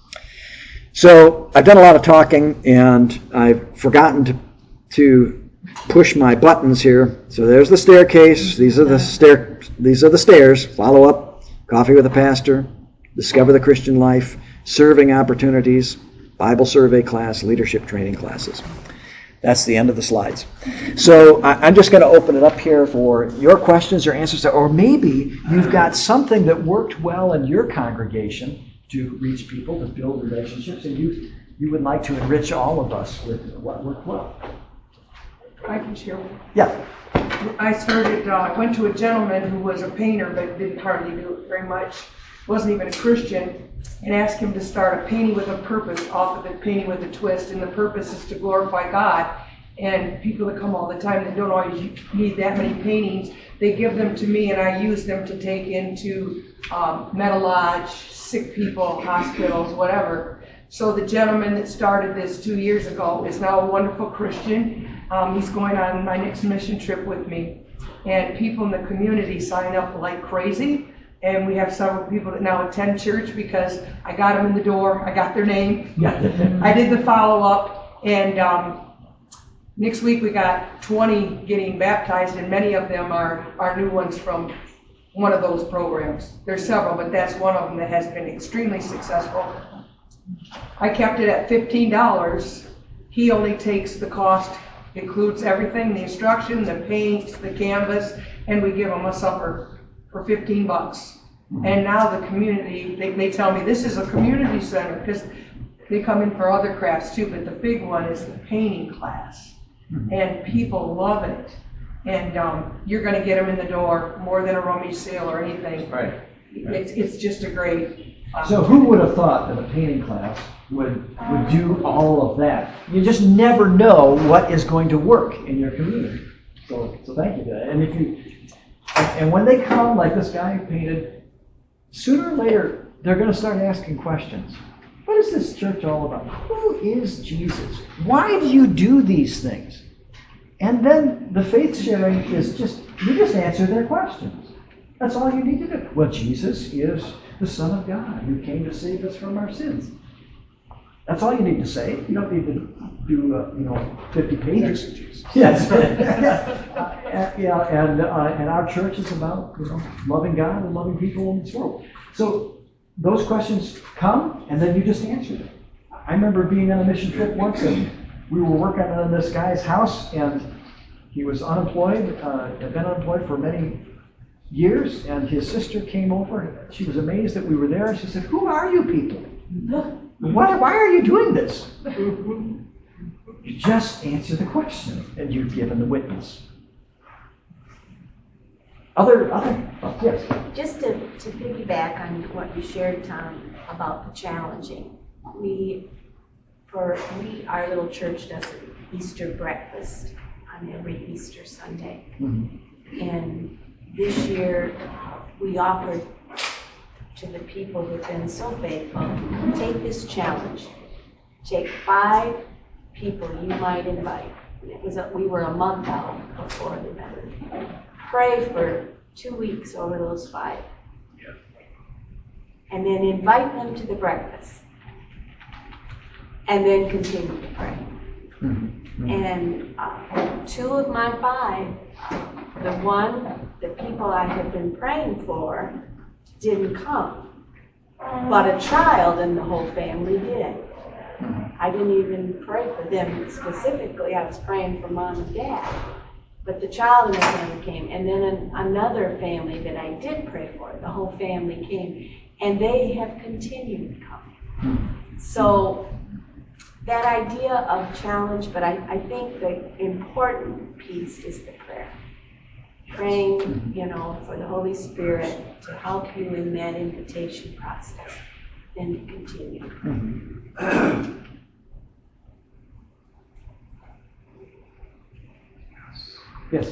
So I've done a lot of talking, and I've forgotten to push my buttons here. So there's the staircase. These are the stairs. Follow up, coffee with a pastor, discover the Christian life, serving opportunities, Bible survey class, leadership training classes. That's the end of the slides. So I'm just going to open it up here for your questions or answers, or maybe you've got something that worked well in your congregation to reach people, to build relationships, and you would like to enrich all of us with what worked well. I can share one. Yeah. I went to a gentleman who was a painter but didn't hardly do it very much, wasn't even a Christian, and asked him to start a painting with a purpose off of it, painting with a twist, and the purpose is to glorify God. And people that come all the time that don't always need that many paintings, they give them to me and I use them to take into Metal Lodge, sick people, hospitals, whatever. So the gentleman that started this 2 years ago is now a wonderful Christian. He's going on my next mission trip with me. And people in the community sign up like crazy. And we have several people that now attend church because I got them in the door. I got their name. I did the follow-up. And next week we got 20 getting baptized, and many of them are new ones from one of those programs. There's several, but that's one of them that has been extremely successful. I kept it at $15. He only takes the cost, includes everything, the instruction, the paint, the canvas, and we give them a supper for $15. And now the community, they tell me this is a community center because they come in for other crafts too, but the big one is the painting class. And people love it. And you're going to get them in the door more than a rummage sale or anything. Right. It's just a great... So who would have thought that a painting class would do all of that? You just never know what is going to work in your community. So thank you for that. And when they come, like this guy who painted, sooner or later they're going to start asking questions. What is this church all about? Who is Jesus? Why do you do these things? And then the faith sharing is you just answer their questions. That's all you need to do. Well, Jesus is the Son of God who came to save us from our sins. That's all you need to say. You don't need to do 50 pages. Yes. And our church is about loving God and loving people in this world. So those questions come, and then you just answer them. I remember being on a mission trip once, and we were working on this guy's house, and he was unemployed, had been unemployed for many years, and his sister came over, and she was amazed that we were there, and she said, "Who are you people? Why are you doing this?" You just answer the question, and you've given the witness. Yes. Just to piggyback on what you shared, Tom, about the challenging. Our little church does an Easter breakfast on every Easter Sunday. Mm-hmm. And this year we offered to the people who've been so faithful, take this challenge. Take 5 people you might invite. We were a month out before the event. Pray for 2 weeks over those 5. And then invite them to the breakfast. And then continue to pray. Mm-hmm. And 2 of my 5, the people I had been praying for didn't come. But a child in the whole family did. I didn't even pray for them specifically. I was praying for Mom and Dad. But the child in the family came. And then another family that I did pray for, the whole family came. And they have continued to come. So that idea of challenge, but I think the important piece is the prayer. Praying, for the Holy Spirit to help you in that invitation process and to continue. Mm-hmm. Yes.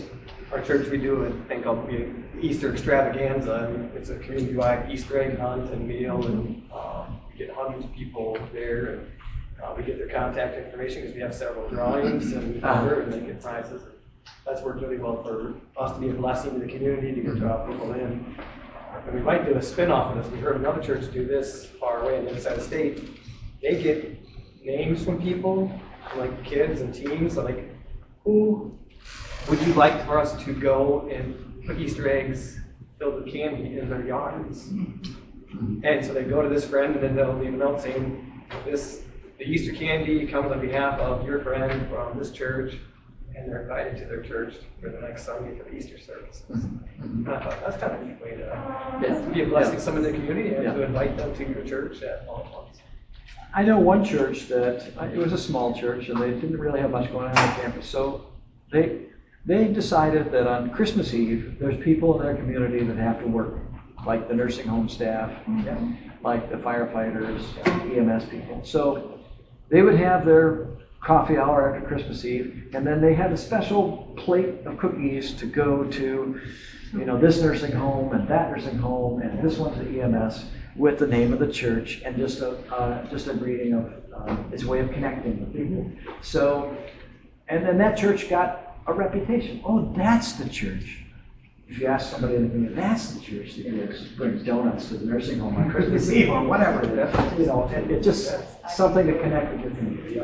our church, we do a thing called the Easter Extravaganza. And it's a community-wide Easter egg hunt and meal, and we get hundreds of people there. And we get their contact information because we have several drawings and they get prizes. And that's worked really well for us to be a blessing to the community, to get draw people in. And we might do a spin-off of this. We heard another church do this far away on the other side of the state. They get names from people, like kids and teens, so like, who would you like for us to go and put Easter eggs filled with candy in their yards? And so they go to this friend, and then they'll leave a note saying, the Easter candy comes on behalf of your friend from this church, and they're invited to their church for the next Sunday for the Easter services. And I thought that's kind of a neat way to be a blessing to some in the community and to invite them to your church at all once. I know one church that, it was a small church, and they didn't really have much going on campus, so they decided that on Christmas Eve, there's people in their community that have to work, like the nursing home staff, like the firefighters, EMS people. So they would have their coffee hour after Christmas Eve, and then they had a special plate of cookies to go to, this nursing home and that nursing home and this one to the EMS with the name of the church and just a greeting of its way of connecting with people. So, and then that church got a reputation. Oh, that's the church. If you ask somebody in the community, that's the church that brings donuts to the nursing home on Christmas Eve or whatever. It's just something to connect with your community.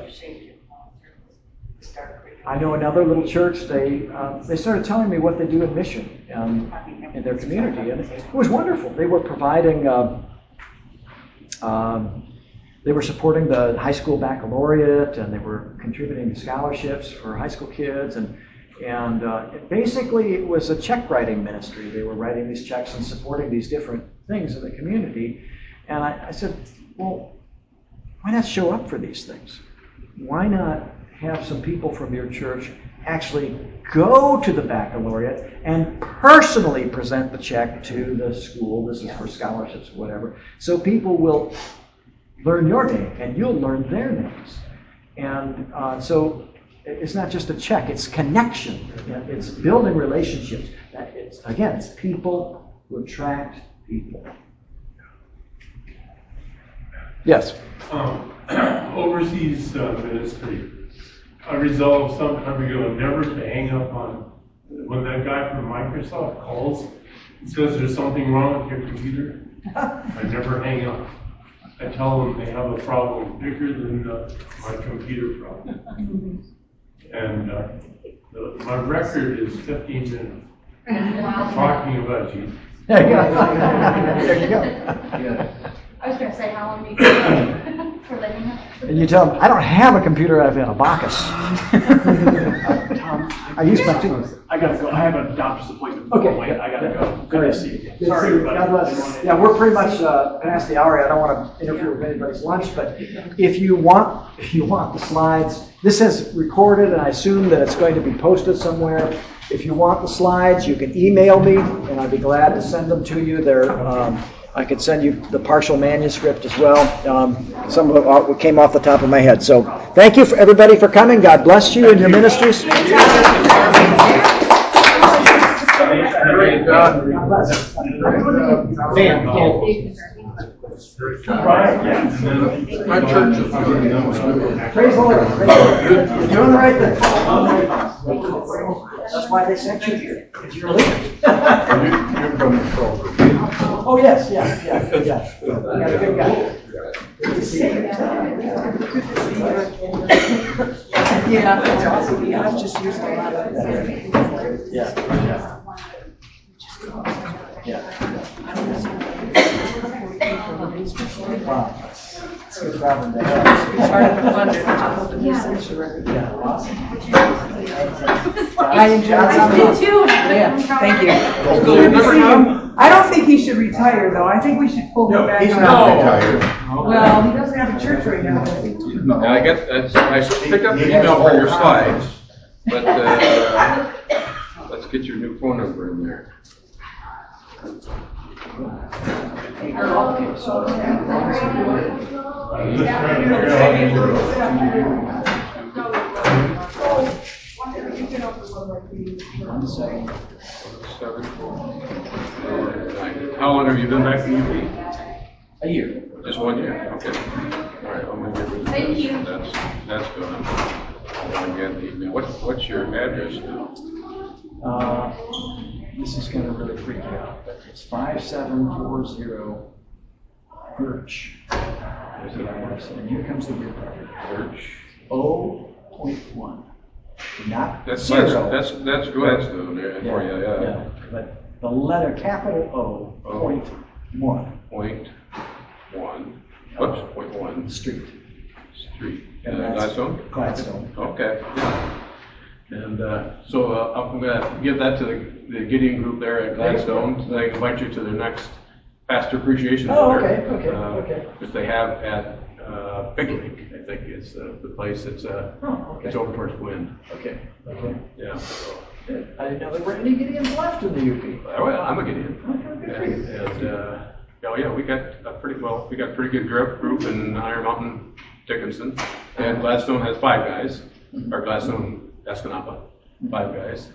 I know another little church, they started telling me what they do in mission in their community, and it was wonderful. They were providing, they were supporting the high school baccalaureate, and they were contributing to scholarships for high school kids, and basically it was a check writing ministry. They were writing these checks and supporting these different things in the community. And I said, well, why not show up for these things? Why not have some people from your church actually go to the baccalaureate and personally present the check to the school? This is for scholarships or whatever. So people will learn your name and you'll learn their names. And so it's not just a check, it's connection. It's building relationships. It's people who attract people. Yes? Overseas ministry. I resolved some time ago never to hang up on when that guy from Microsoft calls and says there's something wrong with your computer. I never hang up. I tell them they have a problem bigger than my computer problem. And my record is 15 minutes talking about Jesus. There you go. There you go. Yeah. I was going to say, how long do you go for letting up? And you tell them, I don't have a computer, I have an Abacus. I use my two. I gotta go. I have a doctor's appointment. Okay. I gotta go. Good to see you. Sorry, everybody. God bless. Yeah, we're pretty much past the hour. I don't want to interfere with anybody's lunch, but if you want the slides, this is recorded, and I assume that it's going to be posted somewhere. If you want the slides, you can email me, and I'd be glad to send them to you. I could send you the partial manuscript as well. Some of it came off the top of my head. So thank you for everybody for coming. God bless you in your ministries. God bless. My church is doing Praise the Lord. You're doing the right thing. That's why they sent you here. It's your leader. You're from the program. Oh, yes, yeah. You got a good guy. Good to see you. Yeah, that's awesome. Yeah, I've just used a lot of it. Yeah. Wow. It's a good problem to have. We started to fund it to hold the new sanctuary. Yeah, awesome. I enjoyed it. Me too. Yeah, thank you. Good to see you. I don't think he should retire, though. I think we should pull him back. He's on. not retired. Well, he doesn't have a church right now, does he? And I picked up the email for your slides, but let's get your new phone number in there. Okay, so I'm just trying to figure out how to do it. can also look like these. 749. How long have you been back to UP? A year. Just 1 year, okay. All right, I'm gonna get rid of Thank this. you. That's good. And again, the email. What's your address now? This is going to really freak you out, but it's 5740 Birch. And here comes the weird part. Birch. 0.1. Not That's zero. That's Gladstone there for you, yeah. But the letter capital O, point one. Point one. Whoops, point one. Street. Street. And that's Gladstone? Gladstone. Okay. And so I'm going to give that to the Gideon group there at Gladstone. So they invite you to their next pastor appreciation dinner. Okay. Which they have at Big Lake, I think is the place. It's it's over towards Gwynn. Okay. Yeah. So. I didn't know there were any Gideons left in the UP. Well, I'm a Gideon. Good for you. We got a pretty good group in Iron Mountain, Dickinson, and Gladstone has 5 guys, or Gladstone Escanaba, 5 guys.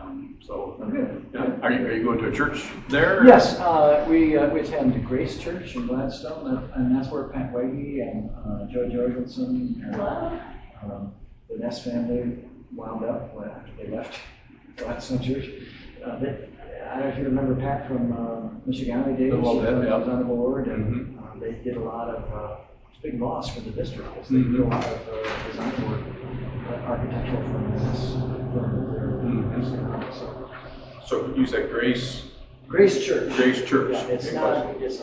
Are you going to a church there? Yes, we attend Grace Church in Gladstone, and that's where Pat Wagey and Joe Jorgensen and the Ness family wound up after they left Gladstone Church. I don't know if you remember Pat from Michigan days. He was on the board, and they did a lot of big loss for the district because they did a lot of design work, architectural firms. So you said Grace Church. Grace Church. Yeah, it's not it's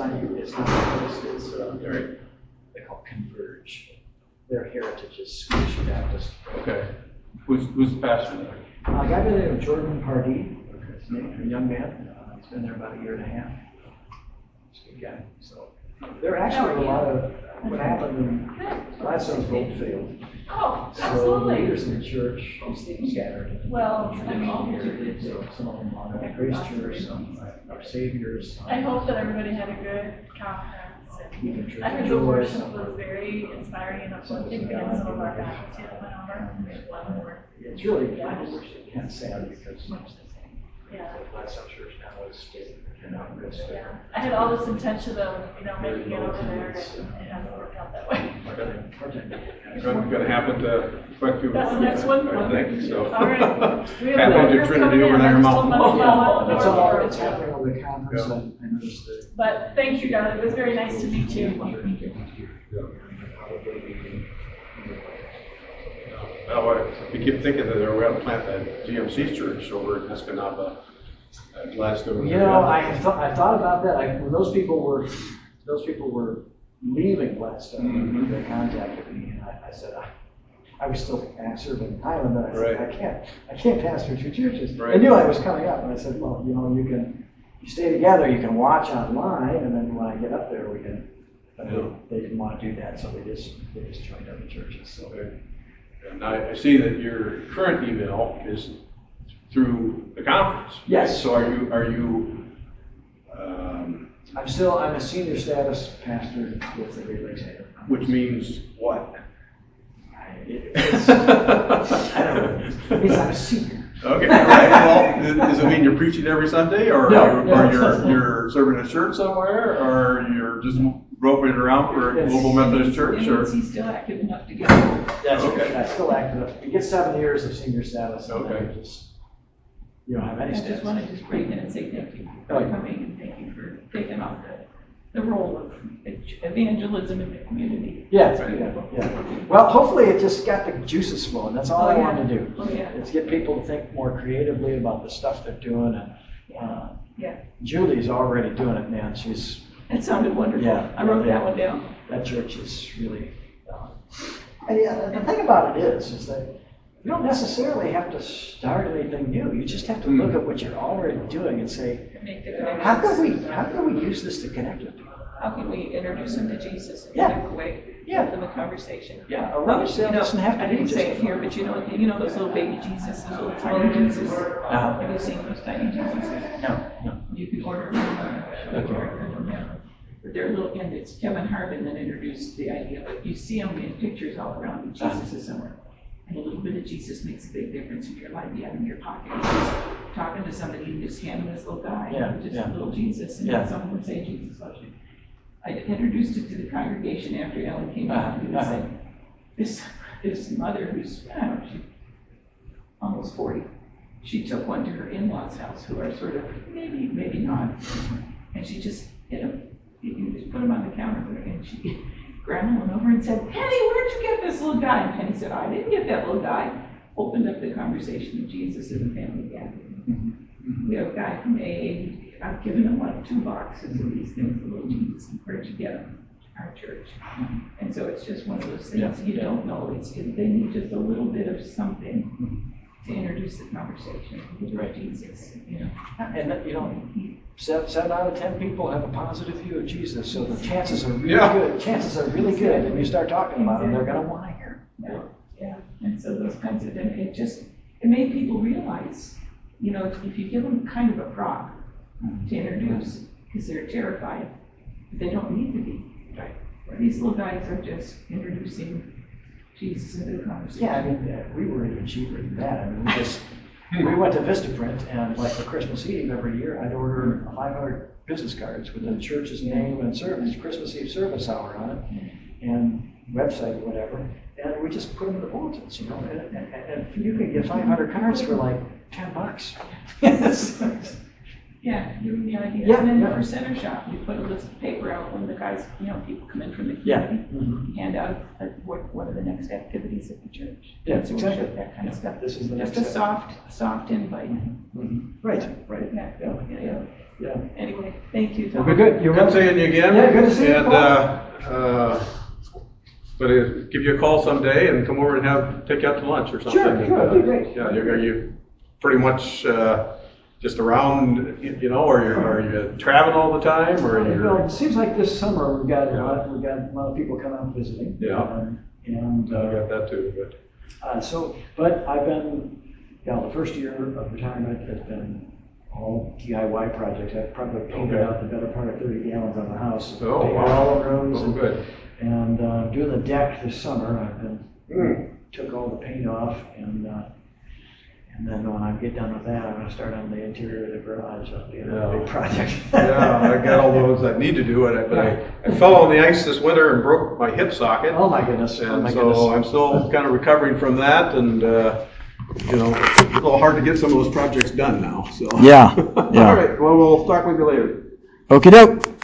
they call Converge. Their heritage is Scottish Baptist. Okay. Who's the pastor there? A guy by the name of Jordan Pardee, his name, a young man. He's been there about a year and a half. He's a good guy. So there actually were a lot of what happened in Gladstone's vote failed. Oh, So absolutely. leaders in the church scattered. Well, I mean, So some of them on Grace Church, some are Saviors. I hope that everybody had a good conference. Even I heard the Church worship Joy, was very inspiring and uplifting, and some of our faculty that went over. It's really kind of sad because Yeah. Gladstone Church now is Yeah. I had all this intention of, making it over there, and it hasn't worked out that way. It's going to happen to quite a few. That's the next one? I think so. All right. We have Happy a to group Trinity coming over in. in I Iron just told Mountain. them about It's what it's happening over the conference. I noticed that. But thank you, guys. It was very nice to meet you. We keep thinking that we're going to plant that GMC church over in Escanaba, Gladstone. I thought about that. When those people were leaving Gladstone, they contacted me, and I said I was still pastor in Highland, but I said I can't pastor 2 churches. Right. They knew I was coming up, and I said, well, you stay together, you can watch online, and then when I get up there, we can. But they didn't want to do that, so they just joined other churches. So. And I see that your current email is through the conference. Yes. So are you? I'm a senior status pastor with the Great Lakes Area. Which means what? I don't know. It means I'm a senior. Okay, all right. Well, does it mean you're preaching every Sunday, or you're serving a church somewhere, or you're just roping it around for a Global Methodist Church? Or He's still active enough to get That's okay. I'm still active. You get 7 years of senior status, and then you don't have any I status. just want to break in and say thank you for coming, and thank you for taking on the role of evangelism in the community. Yeah. Well, hopefully it just got the juices flowing. That's all I wanted to do. Is get people to think more creatively about the stuff they're doing. And Julie's already doing it, man. It sounded wonderful. I wrote that one down. That church is really. And the thing about it is that you don't necessarily have to start anything new. You just have to look at what you're already doing and say, how can we use this to connect with people? How can we introduce them to Jesus in a way? Yeah. Give them a conversation. Yeah, a rummage sale doesn't have to I be didn't just say it here, but you know those little baby Jesus, those little tiny Jesus. Have you seen those tiny Jesuses? No. You can order them. But they're little, and it's Kevin Harbin that introduced the idea, but you see them in pictures all around. Jesus is somewhere. And a little bit of Jesus makes a big difference in your life. You have in your pocket. Just talking to somebody, you just hand them this little guy, just a little Jesus, and someone would say, Jesus loves you. I introduced it to the congregation after Ellen came out, and said, this mother who's, I don't know, she's almost 40, she took one to her in-laws' house, who are sort of, maybe not, and she just hit him. You just put him on the counter, and she Grandma went over and said, Penny, where'd you get this little guy? And Penny said, I didn't get that little guy. Opened up the conversation of Jesus in the family gathering. We have a guy from AA, I've given him like 2 boxes of these things, the little Jesus, and where'd you get them? Our church. And so it's just one of those things you don't know. They need just a little bit of something to introduce the conversation with Jesus, you know. And 7 out of 10 people have a positive view of Jesus, so the chances are really good. Chances are really good. When you start talking about him, they're going to want to hear. Yeah. And so those kinds of, and it made people realize, you know, if you give them kind of a prop to introduce, because they're terrified, they don't need to be. Right. These little guys are just introducing Jesus into the conversation. Yeah, I mean, we were even cheaper than that. I mean, we went to Vistaprint, and like for Christmas Eve every year, I'd order 500 business cards with the church's name and service, Christmas Eve service hour on it, and website or whatever, and we just put them in the bulletins, you know, and you could get 500 cards for like $10. Yeah, you have the idea. Yeah, and then for Center Shop, you put a list of paper out when the guys, you know, people come in from the community, hand out what are the next activities at the church. Yeah, exactly. That kind of stuff. This is the just next a step. soft invite. Right. Yeah. Anyway, thank you. Well, good. You're Good seeing you again. Yeah, good to see you. And but give you a call someday and come over and take you out to lunch or something. Sure, that'd be great. Yeah, are you pretty much just around, you know, or are you traveling all the time, or well, it seems like this summer we've got a lot of people coming out visiting. Yeah. And I got that too, but I've been, the first year of retirement has been all DIY projects. I've probably painted out the better part of 30 gallons on the house. Painted all the rooms. Oh, good. And doing the deck this summer, I've been took all the paint off, and then when I get done with that, I'm going to start on the interior of the garage. That'll be another big project. Yeah, I got all those I need to do, but I fell on the ice this winter and broke my hip socket. Oh my goodness! And I'm still kind of recovering from that, and you know, it's a little hard to get some of those projects done now. So Yeah. All right. Well, we'll talk with you later. Okie doke.